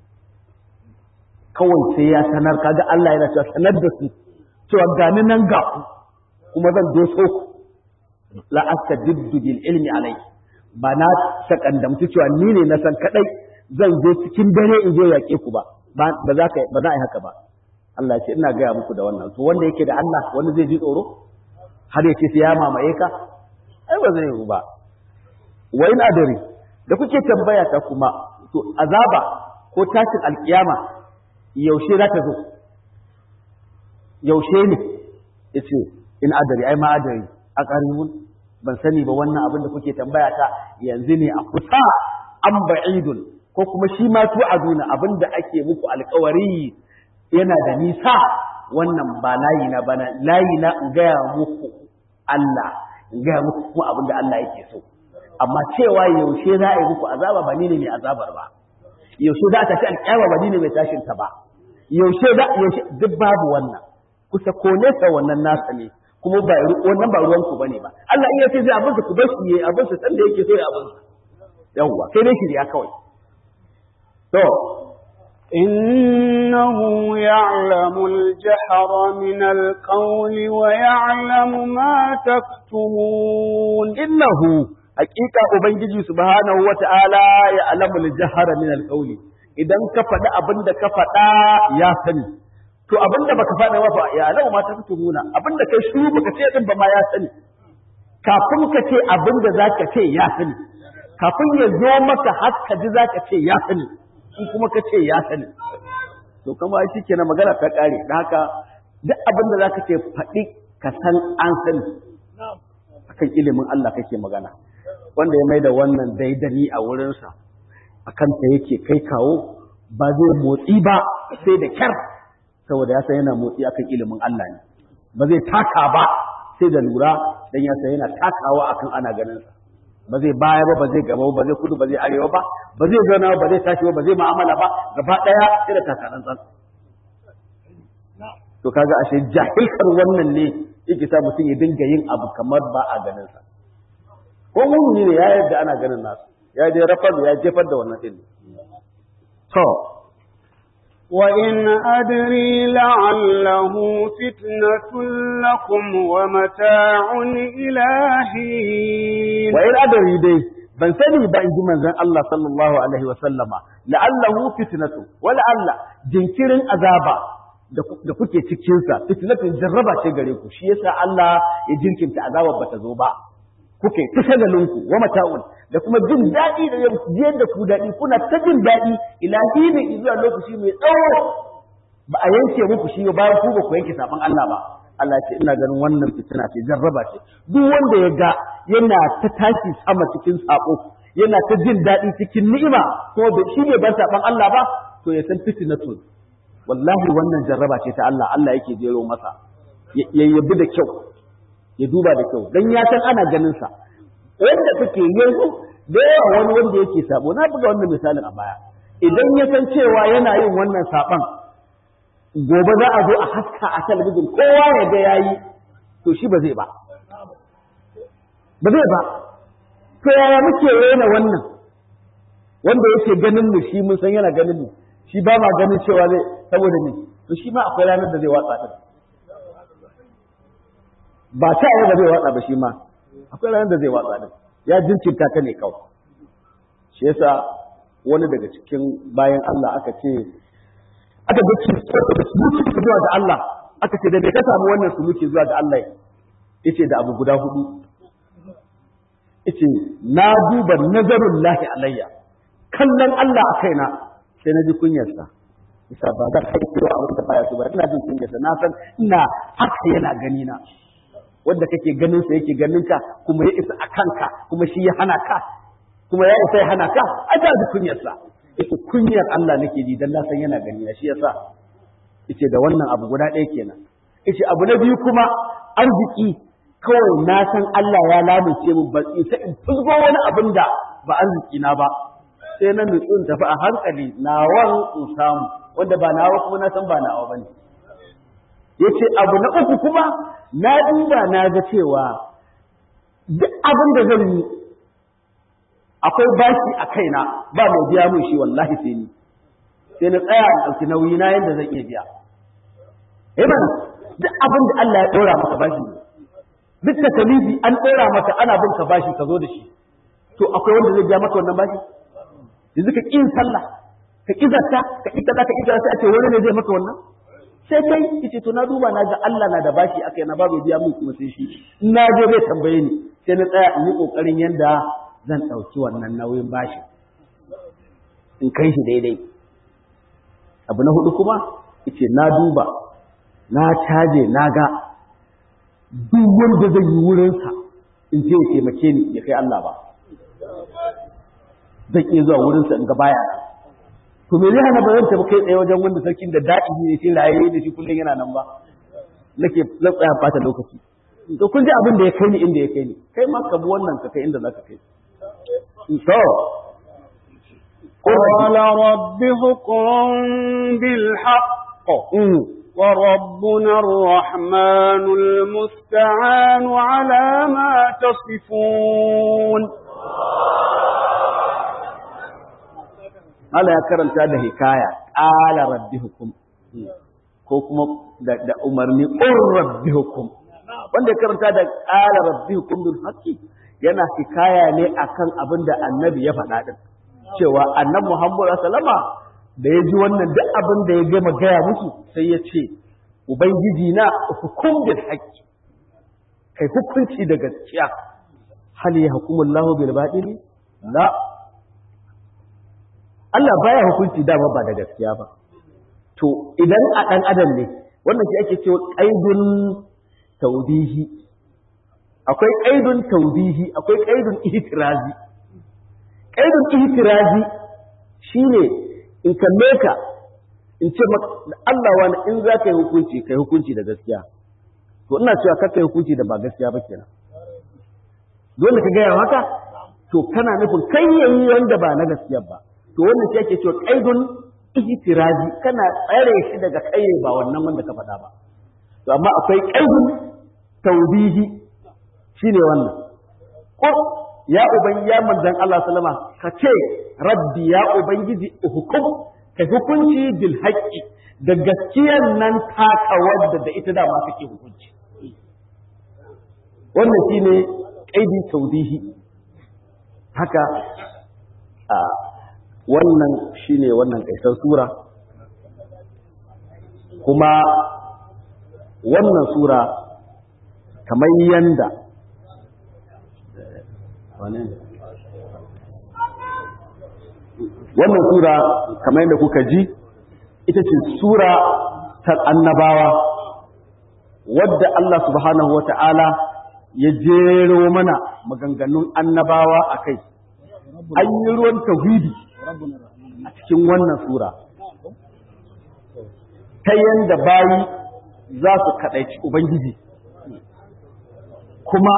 kawai sai ya sanar kaga Allah yana cewa sanar da su cewa gani nan ga ku kuma zan doso ku la astadiddu bil ilmi alai ba na sakandamtu cewa ni ne na san kadai zan zo cikin dare in zo yaƙe ku ba ba za ka ba za a yi haka ba Allah ya ce ina gaya muku da wannan to wanda yake da Allah wanda zai ji tsoro har ya ce sai ya mamaye ka ai ba zai yi ba wa in adari da kuke tambaya ta kuma to azaba ko tashin alkiyama yaushe za ta zo yaushe ne yace in adari ai ma adari a qaribun ban sani ba wannan abin da kuke tambaya ta yanzu ne a kusa an ba'idun ko kuma shi ma tu aduna abin da ake muku alƙawari yana da nisa wannan ba layi na bana layi na in gaya muku Allah in gaya muku kuma abin da Allah yake so amma cewa yaushe za a yi muku azaba ba ni ne mai azabar ba yaushe za ta ci alƙiyama ba ni ne mai tashin ta ba yaushe za yaushe duk babu wannan kusa ko nesa wannan nasa ne kuma ba wannan ba ruwan ku bane ba Allah in yace zai abin ku bar shi yayi abin sa san da yake so ya abin sa yawwa sai dai shirya kawai to إنه يعلم الجهر من القول ويعلم ما تكتمون إنه حقيقة أبنجي سبحانه وتعالى يعلم الجهر من القول idan ka faɗi abin da ka faɗa ya sani to abin da baka faɗa ba ya lau ma ta tumuna abin da kai shiru baka ce din ba ma ya sani kafin ka ce abin da zaka ce ya sani kafin ya zo maka har ka ji zaka ce ya sani in kuma ka ce ya sani to kuma shi kenan magana ta kare dan haka duk abin da zaka ce faɗi ka san an sani akan ilimin Allah kake magana wanda ya mai da wannan daidani a wurinsa akan ta yake kai kawo ba zai motsi ba sai da kyar saboda ya san yana motsi akan ilimin Allah ne ba zai taka ba sai da lura dan ya san yana takawa akan ana ganin sa ba zai baya ba ba zai gaba ba zai kudu ba zai arewa ba ba zai zauna ba zai tashi ba ba zai mu'amala ba gaba daya sai da takaran tsan to kaga ashe jahilkar wannan ne yake sa mutum ya dinga yin abu kamar ba a ganin sa ko mun ne ya yarda ana ganin nasu ya je rafar ya jefar da wannan din to وإن أدري لعله فتنة لكم ومتاع إلى حين وإن أدري دي ban sani ba in ji manzon Allah sallallahu alaihi wa sallama la'allahu fitnatu wa la'alla jinkirin azaba da kuke cikin sa fitnatun jarraba ce gare ku shi yasa Allah ya jinkinta azabar bata zo ba kuke ta shagalinku wa mata'un da kuma jin daɗi da jiyar da ku daɗi kuna ta jin daɗi ilahi ne zuwa lokaci mai tsawo ba a yanke muku shi bayan ku ba ku yanke saban Allah ba Allah ce ina ganin wannan fitina ce jarraba ce duk wanda ya ga yana ta tashi sama cikin sako yana ta jin daɗi cikin ni'ima ko da shi ne ban saban Allah ba to ya san fitinatu wallahi wannan jarraba ce ta Allah Allah yake jero masa ya yabi da kyau ya duba da kyau dan ya san ana ganin sa wanda kake yanzu da yawa wani wanda yake sabo na buga wannan misalin a baya idan ya san cewa yana yin wannan saban gobe za a zo a haska a talabijin kowa ya ga yayi to shi ba zai ba ba zai ba to yaya muke rena wannan wanda yake ganin mu shi mun san yana ganin mu shi ba ma ganin cewa zai saboda ni to shi ma akwai ranar da zai watsa ta ba ta yi da zai watsa ba shi ma akwai ranar da zai watsa din ya jinkirta ta ne kawai shi yasa wani daga cikin bayan Allah aka ce aka ga suluki zuwa ga Allah aka ce da bai ka samu wannan suluki zuwa ga Allah yace da abu guda hudu yace na duba nazarul lahi alayya kallon Allah a kaina sai na ji kunyarsa isa ba da kai kiro a wata baya ba ina jin kunyarsa na san ina haka yana gani na wanda kake ganin sa yake ganin ka kuma ya isa a kanka kuma shi ya hana ka kuma ya isa ya hana ka a da ji kunyarsa yace kunyar Allah nake ji dan na san yana gani na shi yasa yace da wannan abu guda ɗaya kenan yace abu na biyu kuma arziki kawai na san Allah ya lamunce mu ba sai in fuzgo wani abin da ba arziki na ba sai na nutsu in tafi a hankali nawan in samu wanda ba nawa kuma na san ba nawa bane yace abu na uku kuma na duba na ga cewa duk abin da zan yi akwai bashi a kaina ba mai biya mun shi wallahi sai ni sai na tsaya in ɗauki nauyi na yadda zan iya biya eh bana duk abin da Allah ya ɗora maka bashi duk da talibi an ɗora maka ana bin ka bashi ka zo da shi to akwai wanda zai biya maka wannan bashi yanzu ka ƙin sallah ka ƙi zakka ka ƙi kaza ka ƙi kaza sai a ce wani ne zai maka wannan sai kai yace to na duba na ga Allah na da bashi akai na babu biya mun kuma sai shi na je zai tambaye ni sai na tsaya in yi kokarin yanda zan dauki wannan nauyin bashi in kai shi daidai abu na hudu kuma yace na duba na caje na ga duk wanda zai yi wurinsa in ce ya taimake ni ya kai Allah ba zan iya zuwa wurinsa in ga baya to me ne hana ba zan tafi kai tsaye wajen wanda sarkin da daɗi ne shi raye da shi kullum yana nan ba nake zan tsaya fata lokaci to kun ji abin da ya kai ni inda ya kai ni kai ma ka bi wannan ka kai inda zaka kai to قال رب حكم بالحق وربنا الرحمن المستعان على ما تصفون. Allah ya karanta da hikaya qala rabbi hukum ko kuma da umarni qur rabbi hukum, wanda ya karanta da qala rabbi hukum bil haqqi yana hikaya ne akan abin da annabi ya faɗa din cewa annabi Muhammad sallama da ya ji wannan duk abin da ya gama gaya musu sai ya ce ubangiji na hukum bil haqqi kai hukunci da gaskiya. hal yahkumullahu bil batili la, Allah baya hukunci dama ba da gaskiya ba. To idan a ɗan adam ne wannan shi ake cewa qaidun tawdihi, akwai qaidun tawdihi akwai qaidun ihtirazi. Qaidun ihtirazi shine in kalle ka in ce Allah wani in za ka yi hukunci kai hukunci da gaskiya, to ina cewa kar kai hukunci da ba gaskiya ba kenan. Dole ka gaya haka, to kana nufin kai yayi wanda ba na gaskiya ba. To wannan shi ake cewa qaidun ihtirazi, kana tsare shi daga kai ba wannan wanda ka faɗa ba. To amma akwai qaidun tawdihi shine wannan. Ko ya uban ya manzon Allah sallama ka ce rabbi ya ubangiji hukum ka hukunci bil haqqi da gaskiyar nan ta wadda da ita da ma kake hukunci. Wannan shine qaidi tawdihi. Haka a wannan shine wannan kaisar sura, kuma wannan sura kamar yanda wannan sura kamar yanda kuka ji ita ce sura ta annabawa wadda Allah subhanahu wata'ala ya jero mana maganganun annabawa a kai. An yi ruwan tauhidi a cikin wannan sura ta yanda bayi za su kaɗaici Ubangiji, kuma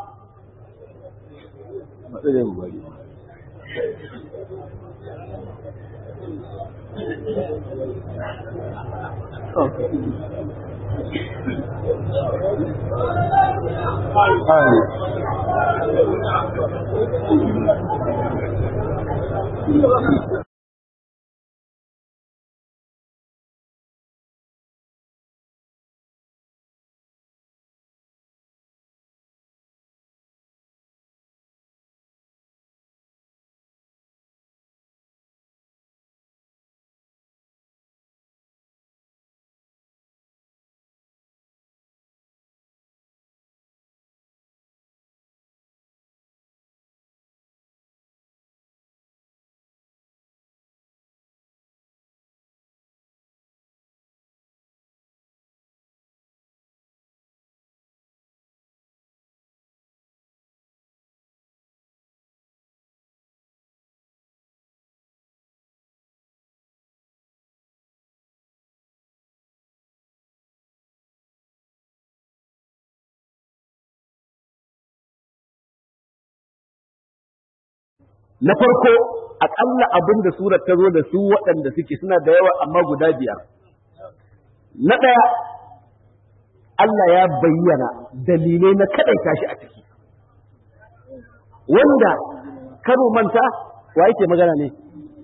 na farko aƙalla abin da surar ta zo da su waɗanda suke suna da yawa amma guda biyar. Na ɗaya, Allah ya bayyana dalilai na kaɗaita shi a ciki, wanda karo manta wa yake magana ne?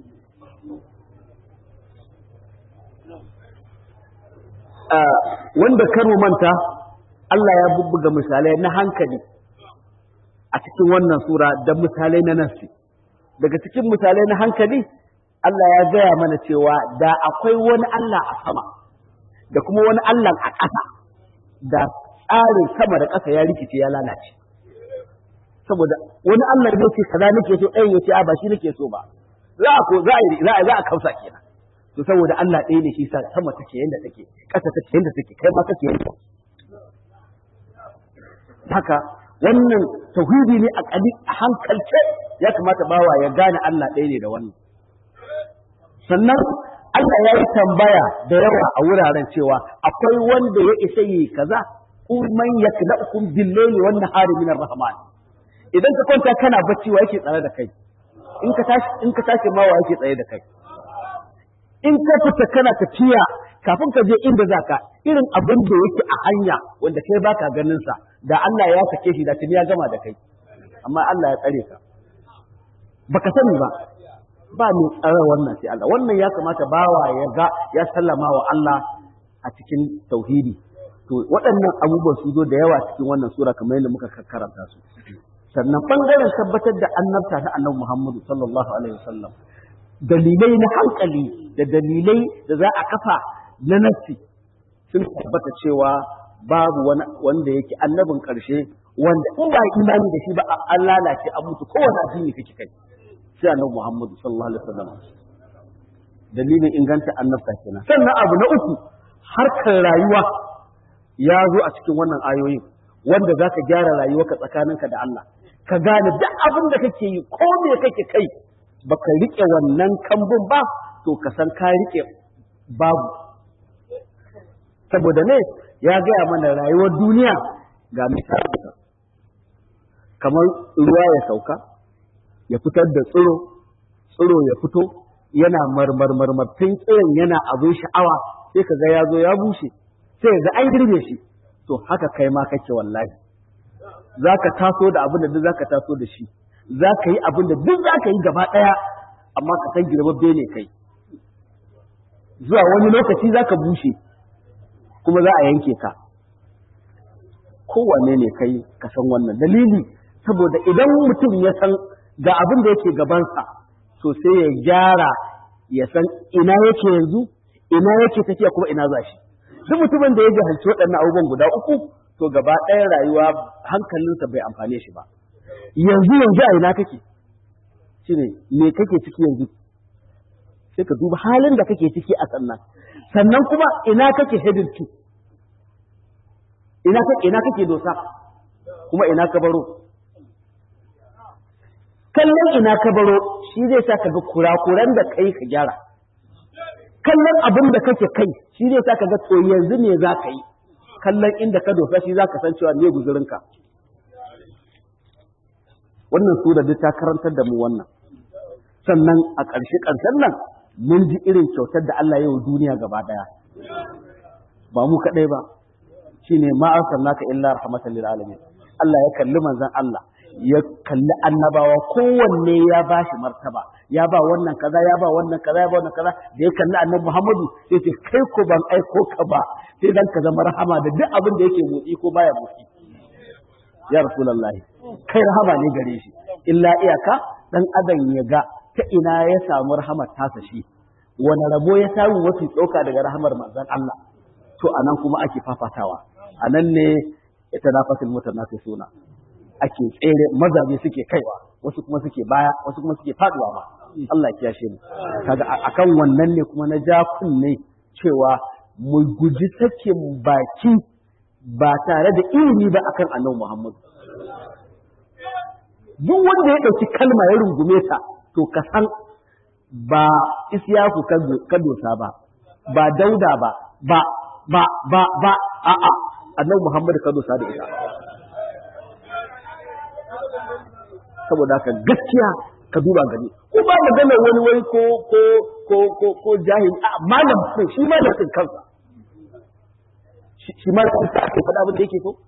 Wanda karo manta Allah ya bubbuga misalai na hankali a cikin wannan sura da misalai na nafsi. Daga cikin misalai na hankali, Allah ya gaya mana cewa da akwai wani Allah a sama da kuma wani Allah a ƙasa, da tsarin sama da ƙasa ya rikice ya lalace. Saboda wani Allah ne ce kaza nake so, ɗayan yace a ba shi nake so ba, za a ko za a za a za a kausa kenan. To to saboda Allah ɗaya ne shi sa sama take yanda take ƙasa take yanda take kai ma kake yanda haka wannan tauhidi ne a kadi a hankalce ya kamata bawa ya gane Allah ɗaya ne da wannan sannan Allah ya yi tambaya da yawa a wuraren cewa akwai wanda ya isa yi kaza qul man yaklaukum bil-layli wan-nahari min ar-rahman idan ka kwanta kana bacci wa yake tsare da kai in ka tashi in ka tashi ma wa yake tsaye da kai in ka fita kana tafiya kafin ka je inda zaka irin abin da yake a hanya wanda kai baka ganin sa da Allah ya sake shi da tuni ya gama da kai amma Allah ya tsare ka baka sani ba ba mai tsare wannan sai Allah wannan ya kamata bawa ya ga ya sallama wa Allah a cikin tauhidi to waɗannan abubuwan su zo da yawa cikin wannan sura kamar yadda muka karanta su sannan bangaren tabbatar da annabta ta Annabi Muhammadu sallallahu alaihi wasallam dalilai na hankali da dalilai da za a kafa na nassi sun tabbata cewa babu wani wanda yake annabin ƙarshe wanda in ba imani da shi ba an lalace an mutu kowane addini kake kai sai Annabi Muhammadu sallallahu alaihi wasallam dalilin inganta annabta kenan sannan abu na uku harkar rayuwa ya zo a cikin wannan ayoyin wanda zaka gyara rayuwarka tsakaninka da Allah ka gane duk abin da kake yi ko me kake kai baka rike wannan kambun ba to ka san ka rike babu saboda ne ya gaya mana rayuwar duniya ga misali kamar ruwa ya sauka ya fitar da tsiro tsiro ya fito yana marmar marmar tun tsiron yana abin sha'awa sai ka ga ya zo ya bushe sai ga an girbe shi to haka kai ma kake wallahi zaka taso da abin da duk zaka taso da shi zaka yi abin da duk zaka yi gaba daya amma ka san girbabbe ne kai zuwa wani lokaci zaka bushe kuma za a yanke ka kowanne ne kai ka san wannan dalili saboda idan mutum ya san ga abin da yake gabansa to sai ya gyara ya san ina yake yanzu ina yake tafiya kuma ina za shi duk mutumin da ya jahilci waɗannan abubuwan guda uku to gaba ɗaya rayuwa hankalinsa bai amfane shi ba yanzu yanzu a ina kake shine me kake ciki yanzu sai ka duba halin da kake ciki a sannan sannan kuma ina kake heading to ina kake ina kake dosa kuma ina ka baro kallon ina ka baro shi zai sa ka ga kurakuran da kai ka gyara kallon abin da kake kai shi zai sa ka ga to yanzu ne za ka yi kallon inda ka dosa shi za ka san cewa me guzurinka wannan sura duk ta karantar da mu wannan sannan a ƙarshe ƙarshen nan mun ji irin kyautar da Allah ya yi wa duniya gaba daya ba mu kaɗai ba shine ma arsalnaka illa rahmatan lil alamin Allah ya kalli manzon Allah ya kalli annabawa kowanne ya ba shi martaba ya ba wannan kaza ya ba wannan kaza ya ba wannan kaza da ya kalli annabi Muhammadu sai ce kai ko ban aiko ka ba sai dan ka zama rahama da duk abin da yake motsi ko baya motsi ya rasulullahi kai rahama ne gare shi illa iyaka dan adam ya ga ta ina ya samu rahamar tasa shi wani rabo ya samu mafi tsoka daga rahamar manzon Allah to anan kuma ake fafatawa anan ne itanafasul mutanafisuna ake tsere mazaje suke kaiwa wasu kuma suke baya wasu kuma suke faduwa ba Allah ya kiyashe mu kaga akan wannan ne kuma na ja kunne cewa mu guji sakin baki ba tare da ilimi ba akan Annabi Muhammad duk wanda ya dauki kalma ya rungume ta to ka san ba Isyaku ka dosa ba ba Dauda ba ba ba ba ba a'a Annabi Muhammad ka dosa da ita saboda haka gaskiya ka duba gani ko ba magana wani wani ko ko ko ko ko jahil a malam ko shi ma da kansa shi ma da kansa ake faɗa abin da yake so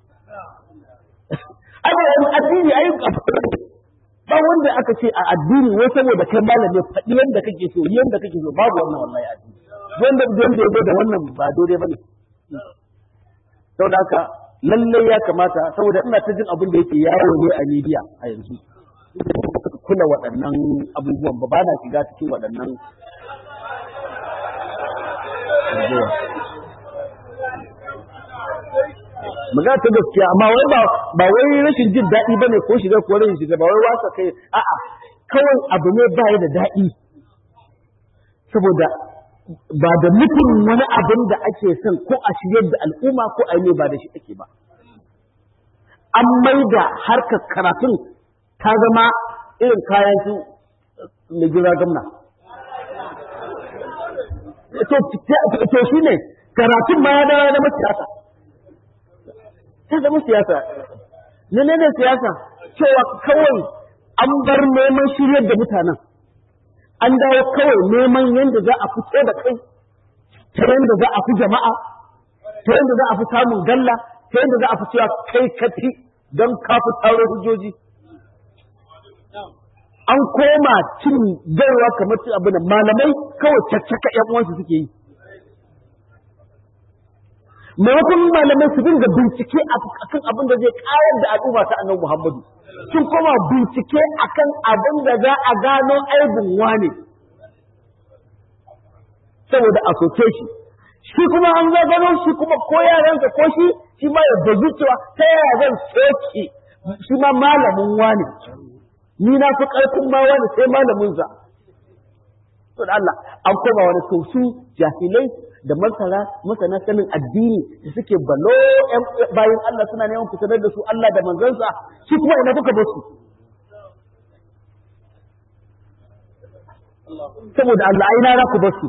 ai wani addini ai ba wanda aka ce a addini wai saboda kai malam ne faɗi yanda kake so yanda kake so babu wannan wallahi addini wanda wanda ya da wannan ba dole bane saboda haka lallai ya kamata saboda ina ta jin abin da yake yawo ne a media a yanzu kula waɗannan abubuwan ba ba na shiga cikin waɗannan magana ta gaskiya amma wai ba ba wai rashin jin daɗi bane ko shiga ko rashin shiga ba wai wasa kai a'a kawai abu ne ba da daɗi saboda ba da nufin wani abin da ake son ko a shiryar da al'umma ko a yi ba da shi ake ba. An maida harkar karatun ta zama irin kayan su mai gira gamna. To shi ne karatun ma ya dawo zama siyasa. Ta zama siyasa. Ne ne siyasa cewa kawai an bar neman shiryar da mutanen. An dawo kawai neman yadda za a fito da kai, ta yadda za a fi jama'a, ta yadda za a fi samun galla, ta yadda za a fi cewa kai kafi don ka fi taro hujjoji. An koma cin gaiwa kamar cin abin da malamai kawai caccaka ƴan uwansu suke yi. Maimakon malamai su dinga bincike a kan abin da zai ƙayar da al'umma ta annabi Muhammadu. Sun koma bincike akan abin da za a gano aibin wane saboda a soke shi. Shi kuma an gano shi kuma ko yaransa ko shi shi ma ya bazu cewa ta yaya zan soke shi ma malamin wane. Ni na fi ƙarfin ma wani sai malaminsa. To da Allah an koma wani to su jahilai da masana masana sanin addini da suke balo bayan Allah suna neman fitarar da su Allah da manzansa shi kuma ina kuka bar su. Saboda Allah ai na ku bar su.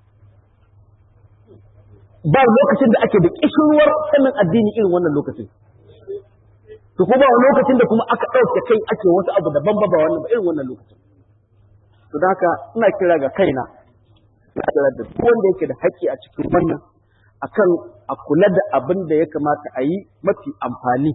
Ba lokacin da ake da kishirwar sanin addini irin wannan lokacin. To kuma ba lokacin da kuma aka ɗauke kai ake wasu abu daban ba ba wannan ba irin wannan lokacin. To da haka ina kira ga kaina na kira da duk wanda yake da haƙƙi a cikin wannan akan a kula da abin da ya kamata a yi mafi amfani.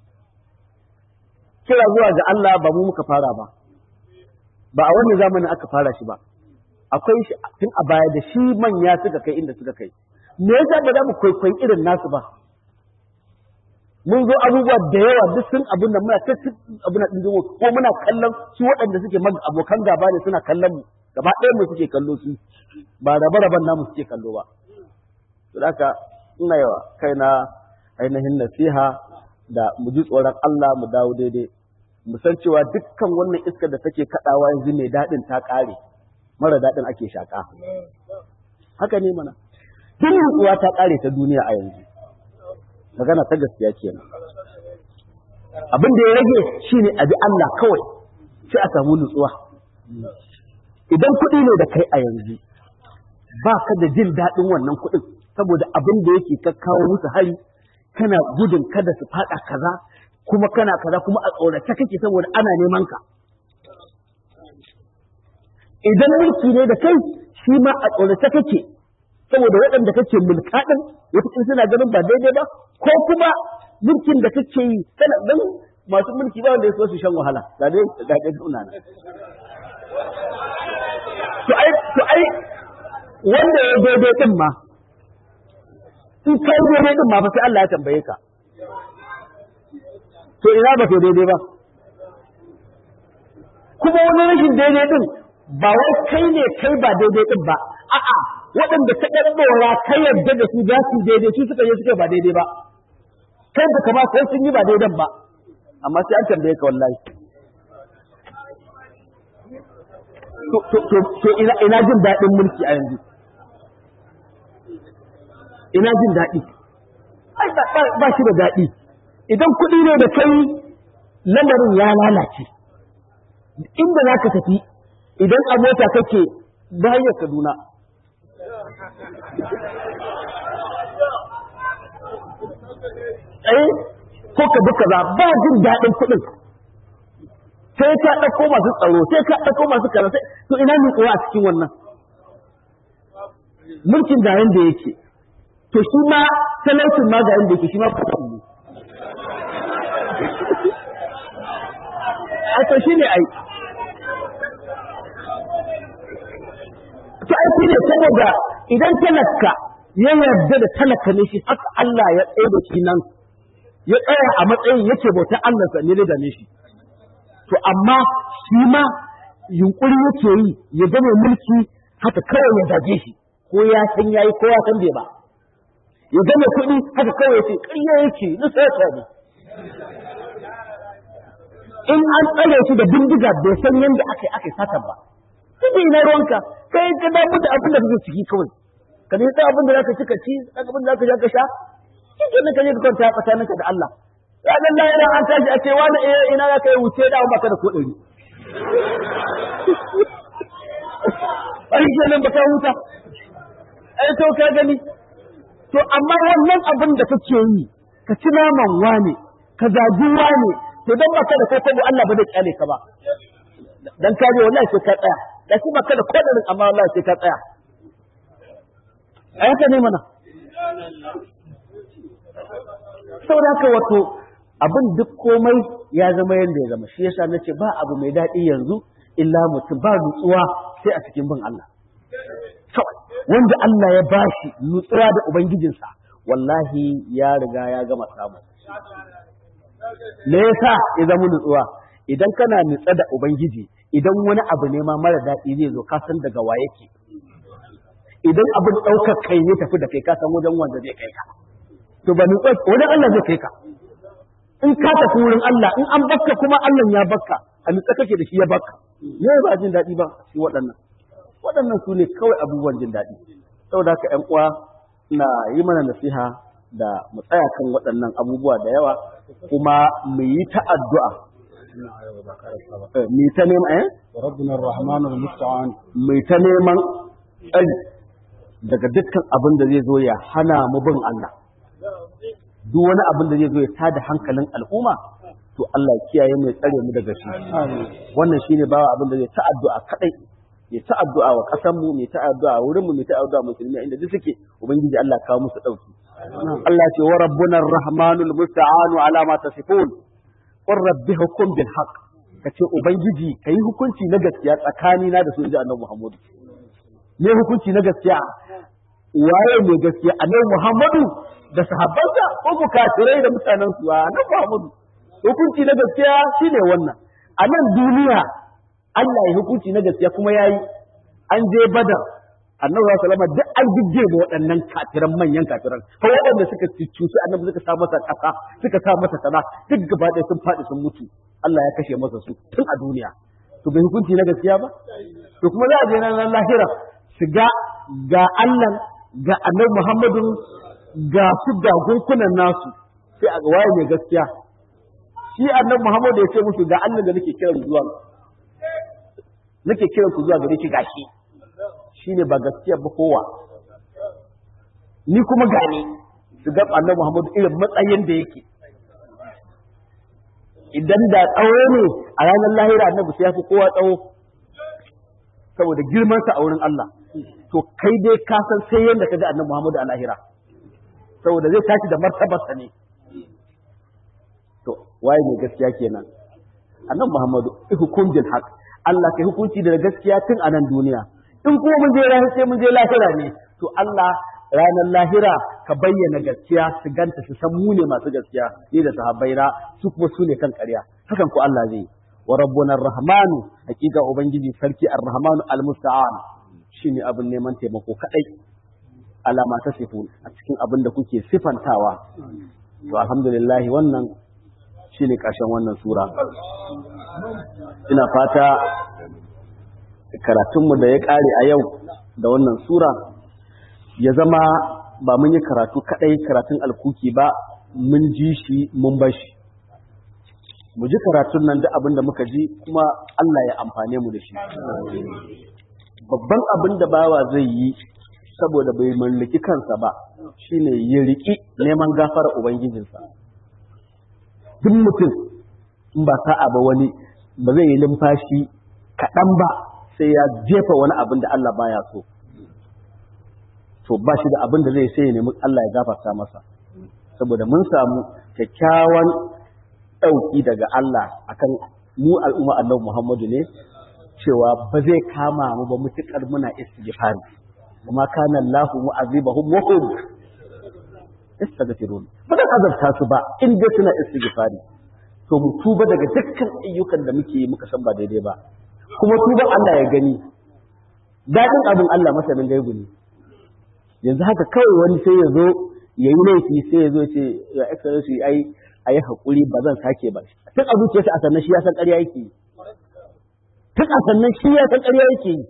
Kira zuwa ga Allah ba mu muka fara ba, ba a wannan zamanin aka fara shi ba, akwai shi tun a baya da shi manya suka kai inda suka kai. Me yasa ba za mu kwaikwayi irin nasu ba? Mun zo abubuwa da yawa duk sun abin da muna ta abin da dingo ko muna kallon su waɗanda suke abokan gaba ne suna kallon mu gaba ɗaya mu suke kallo su ba raba raban namu suke kallo ba. To haka ina yawa kaina ainihin nasiha da mu ji tsoron Allah mu dawo daidai mu san cewa dukkan wannan iskar da take kadawa yanzu mai daɗin ta ƙare mara daɗin ake shaƙa. Haka ne mana duk nutsuwa ta ƙare ta duniya a yanzu. Magana ta gaskiya kenan. Abin da ya rage shine a bi Allah kawai sai a samu nutsuwa. Idan kuɗi ne da kai a yanzu ba ka da jin daɗin wannan kuɗin saboda abin da yake kakkawo musu hari kana gudun kada su faɗa kaza kuma kana kaza kuma a tsorace kake saboda ana neman ka. Idan mulki ne da kai shi ma a tsorace kake saboda waɗanda kake mulka ɗin wata suna ganin ba daidai ba ko kuma mulkin da kake yi kana dan masu mulki ba wanda ya so su shan wahala ga dai ga dai zauna na to ai to ai wanda ya daidai din ma in kai daidai din ma fa sai Allah ya tambaye ka to ina ba to daidai ba kuma wani rashin daidai din ba wai kai ne kai ba daidai din ba a'a waɗanda ka ɗan ɗora ka yarda da su za su daidai su suka yi suka ba daidai ba kai da kama sai sun yi ba daidan ba amma sai an tambaye ka wallahi to to to ina ina jin daɗin mulki a yanzu ina jin daɗi ai ba shi da daɗi idan kuɗi ne da kai lamarin ya lalace inda za ka tafi idan a mota kake da hanyar Kaduna eh ko ka duka za ba jin daɗin kuɗin sai ka ɗauko masu tsaro sai ka ɗauko masu kaza sai to ina nutsuwa a cikin wannan mulkin da yanda yake to shi ma talaucin ma ga yanda yake shi ma kuɗin ne a to shi ne ai to ai shi ne saboda idan talaka ya yarda da talaka ne shi haka Allah ya tsaye da shi nan ya tsaya a matsayin yake bautar Allah sa ne da ne shi to amma shi ma yunkuri yake yi ya gane mulki haka kawai ya zage shi ko ya san yayi ko ya san bai ba ya gane kuɗi haka kawai yace ƙarya yake na sata ne in an tsare shi da bindiga bai san yadda aka aka sata ba kike ina ruwanka kai ka damu da abin da kake ciki kawai ka ne abin da zaka ci ka ci abin da zaka ja ka sha kike ne ka je ka kwanta tsakaninka da Allah ranar lahira an tashi a ce wani ina za ka yi wuce da baka da kodari ai kenan baka huta ai to ka gani to amma wannan abin da kake yi ka ci naman wane ka zagi wane to dan baka da kokon Allah ba zai kyale ka ba dan ka je wallahi sai ka tsaya da shi baka da kodarin amma wallahi sai ka tsaya ai haka ne mana saboda haka wato abin duk komai ya zama yadda ya zama shi yasa nace ba abu mai daɗi yanzu illa mutum ba nutsuwa sai a cikin bin Allah kawai wanda Allah ya bashi nutsuwa da ubangijinsa wallahi ya riga ya gama samu me yasa ya zama nutsuwa idan kana nutsa da ubangiji idan wani abu ne ma mara daɗi zai zo ka san daga wa yake idan abin ɗaukar kai ne tafi da kai ka san wajen wanda zai kai ka to ba nutsuwa wajen Allah zai kai ka in ka tafi wurin Allah in an bakka kuma Allah ya bakka a nutsa kake da shi ya bakka me ba jin daɗi ba shi waɗannan waɗannan su ne kawai abubuwan jin daɗi saboda haka ƴan uwa na yi mana nasiha da mu tsaya kan waɗannan abubuwa da yawa kuma mu yi ta addu'a mu ta neman eh rabbuna ar-rahmanul musta'an mu ta neman tsari daga dukkan abin da zai zo ya hana mu bin Allah duk wani abin da zai zo ya tada hankalin al'umma to Allah ya kiyaye mu ya tsare mu daga shi wannan shine bawa abin da zai ta addu'a kadai ya ta addu'a wa kasan mu mai ta addu'a wurin mu mai ta addu'a musulmi inda duk suke ubangiji Allah kawo musu dauki Allah ce wa rabbuna ar-rahmanul musta'anu ala ma tasifun qur rabbi hukum bil haqq kace ubangiji kai hukunci na gaskiya tsakani na da su inji annabi Muhammadu ne hukunci na gaskiya waye ne gaskiya annabi Muhammadu da sahabbansa ko ku kafirai da mutanen su annabi Muhammadu hukunci na gaskiya shine wannan a nan duniya Allah ya hukunci na gaskiya kuma yayi an je Badar annabi sallallahu alaihi wasallam duk an gidje da waɗannan kafiran manyan kafiran ko waɗanda suka cuci annabi suka sa masa kasa suka sa masa kaza duk gaba ɗaya sun faɗi sun mutu Allah ya kashe masa su tun a duniya to bai hukunci na gaskiya ba to kuma za a je nan lahira su ga ga Allah ga annabi Muhammadu ga su ga gunkunan nasu sai a ga waye ne gaskiya shi annabi Muhammadu ya ce musu ga Allah da nake kiran zuwa nake kiran ku zuwa gare ki gashi shine ba gaskiya ba kowa ni kuma gane su ga annabi Muhammadu irin matsayin da yake idan da tsawo ne a ranar lahira annabi sai ya fi kowa tsawo saboda girman sa a wurin Allah to kai dai ka san sai yanda ka ga annabi Muhammadu a lahira saboda zai tashi da martabarsa ne to waye ne gaskiya kenan annabi Muhammadu hukum bil haqq Allah kai hukunci da gaskiya tun a nan duniya in kuma mun je lahira sai mun je lahira ne to Allah ranar lahira ka bayyana gaskiya su ganta su san mu ne masu gaskiya ni da sahabbaina su kuma su ne kan ƙarya hakan ko Allah zai wa rabbuna ar-rahmanu hakika ubangiji sarki ar-rahmanu al-musta'an shine abin neman taimako kadai alama ta sifu a cikin abin da kuke sifantawa to alhamdulillah wannan shine ƙarshen wannan sura ina fata karatunmu da ya ƙare a yau da wannan sura ya zama ba mun yi karatu kaɗai karatun alkuki ba mun ji shi mun bar shi mu ji karatun nan da abin da muka ji kuma Allah ya amfane mu da shi babban abin da bawa zai yi saboda bai mallaki kansa ba shine ya riki neman gafara ubangijinsa duk mutum in ba sa'a ba wani ba zai yi numfashi kaɗan ba sai ya jefa wani abin da Allah baya so to ba shi da abin da zai sai ya nemi Allah ya gafarta masa saboda mun samu kyakkyawan ɗauki daga Allah akan mu al'umma Annabi Muhammadu ne cewa ba zai kama mu ba mutukar muna istighfari kuma kana Allahu mu'azibahum wa hum istaghfirun ba zan azabta su ba in dai suna istighfari to mu tuba daga dukkan ayyukan da muke yi muka san ba daidai ba kuma tuban Allah ya gani dadin abin Allah masanin gaibu ne yanzu haka kawai wani sai ya zo ya yi laifi sai ya zo ce ya excellency ai ayi hakuri ba zan sake ba tun a zuciyarsa a sannan shi ya san ƙarya yake yi tun a sannan shi ya san ƙarya yake yi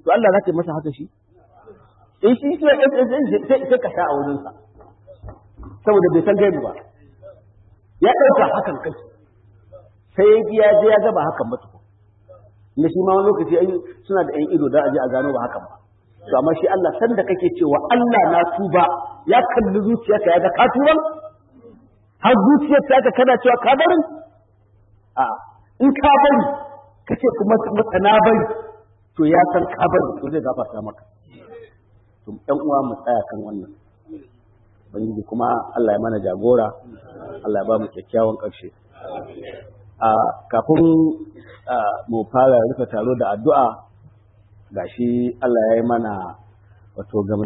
Allah za ta yi masa haka shi in shi sai ka sha a wurinsa saboda bai san gaibu ba ya ɗauka hakan kai sai ya je ya ga ba hakan ba tukun na shi ma wani lokaci ai suna da ɗan ido da aje a gano ba hakan ba to amma shi Allah san da kake cewa Allah na tuba ya kalli zuciyarka ya ga ka tuban har zuciyar ta ka kana cewa ka bari a in ka bari kace kuma maka na bari to ya san ka bari to zai gafarta maka to ɗan uwa mu tsaya kan wannan ubangiji kuma Allah ya mana jagora Allah ya ba mu kyakkyawan ƙarshe a kafin mu fara rufe taro da addu'a gashi Allah ya yi mana wato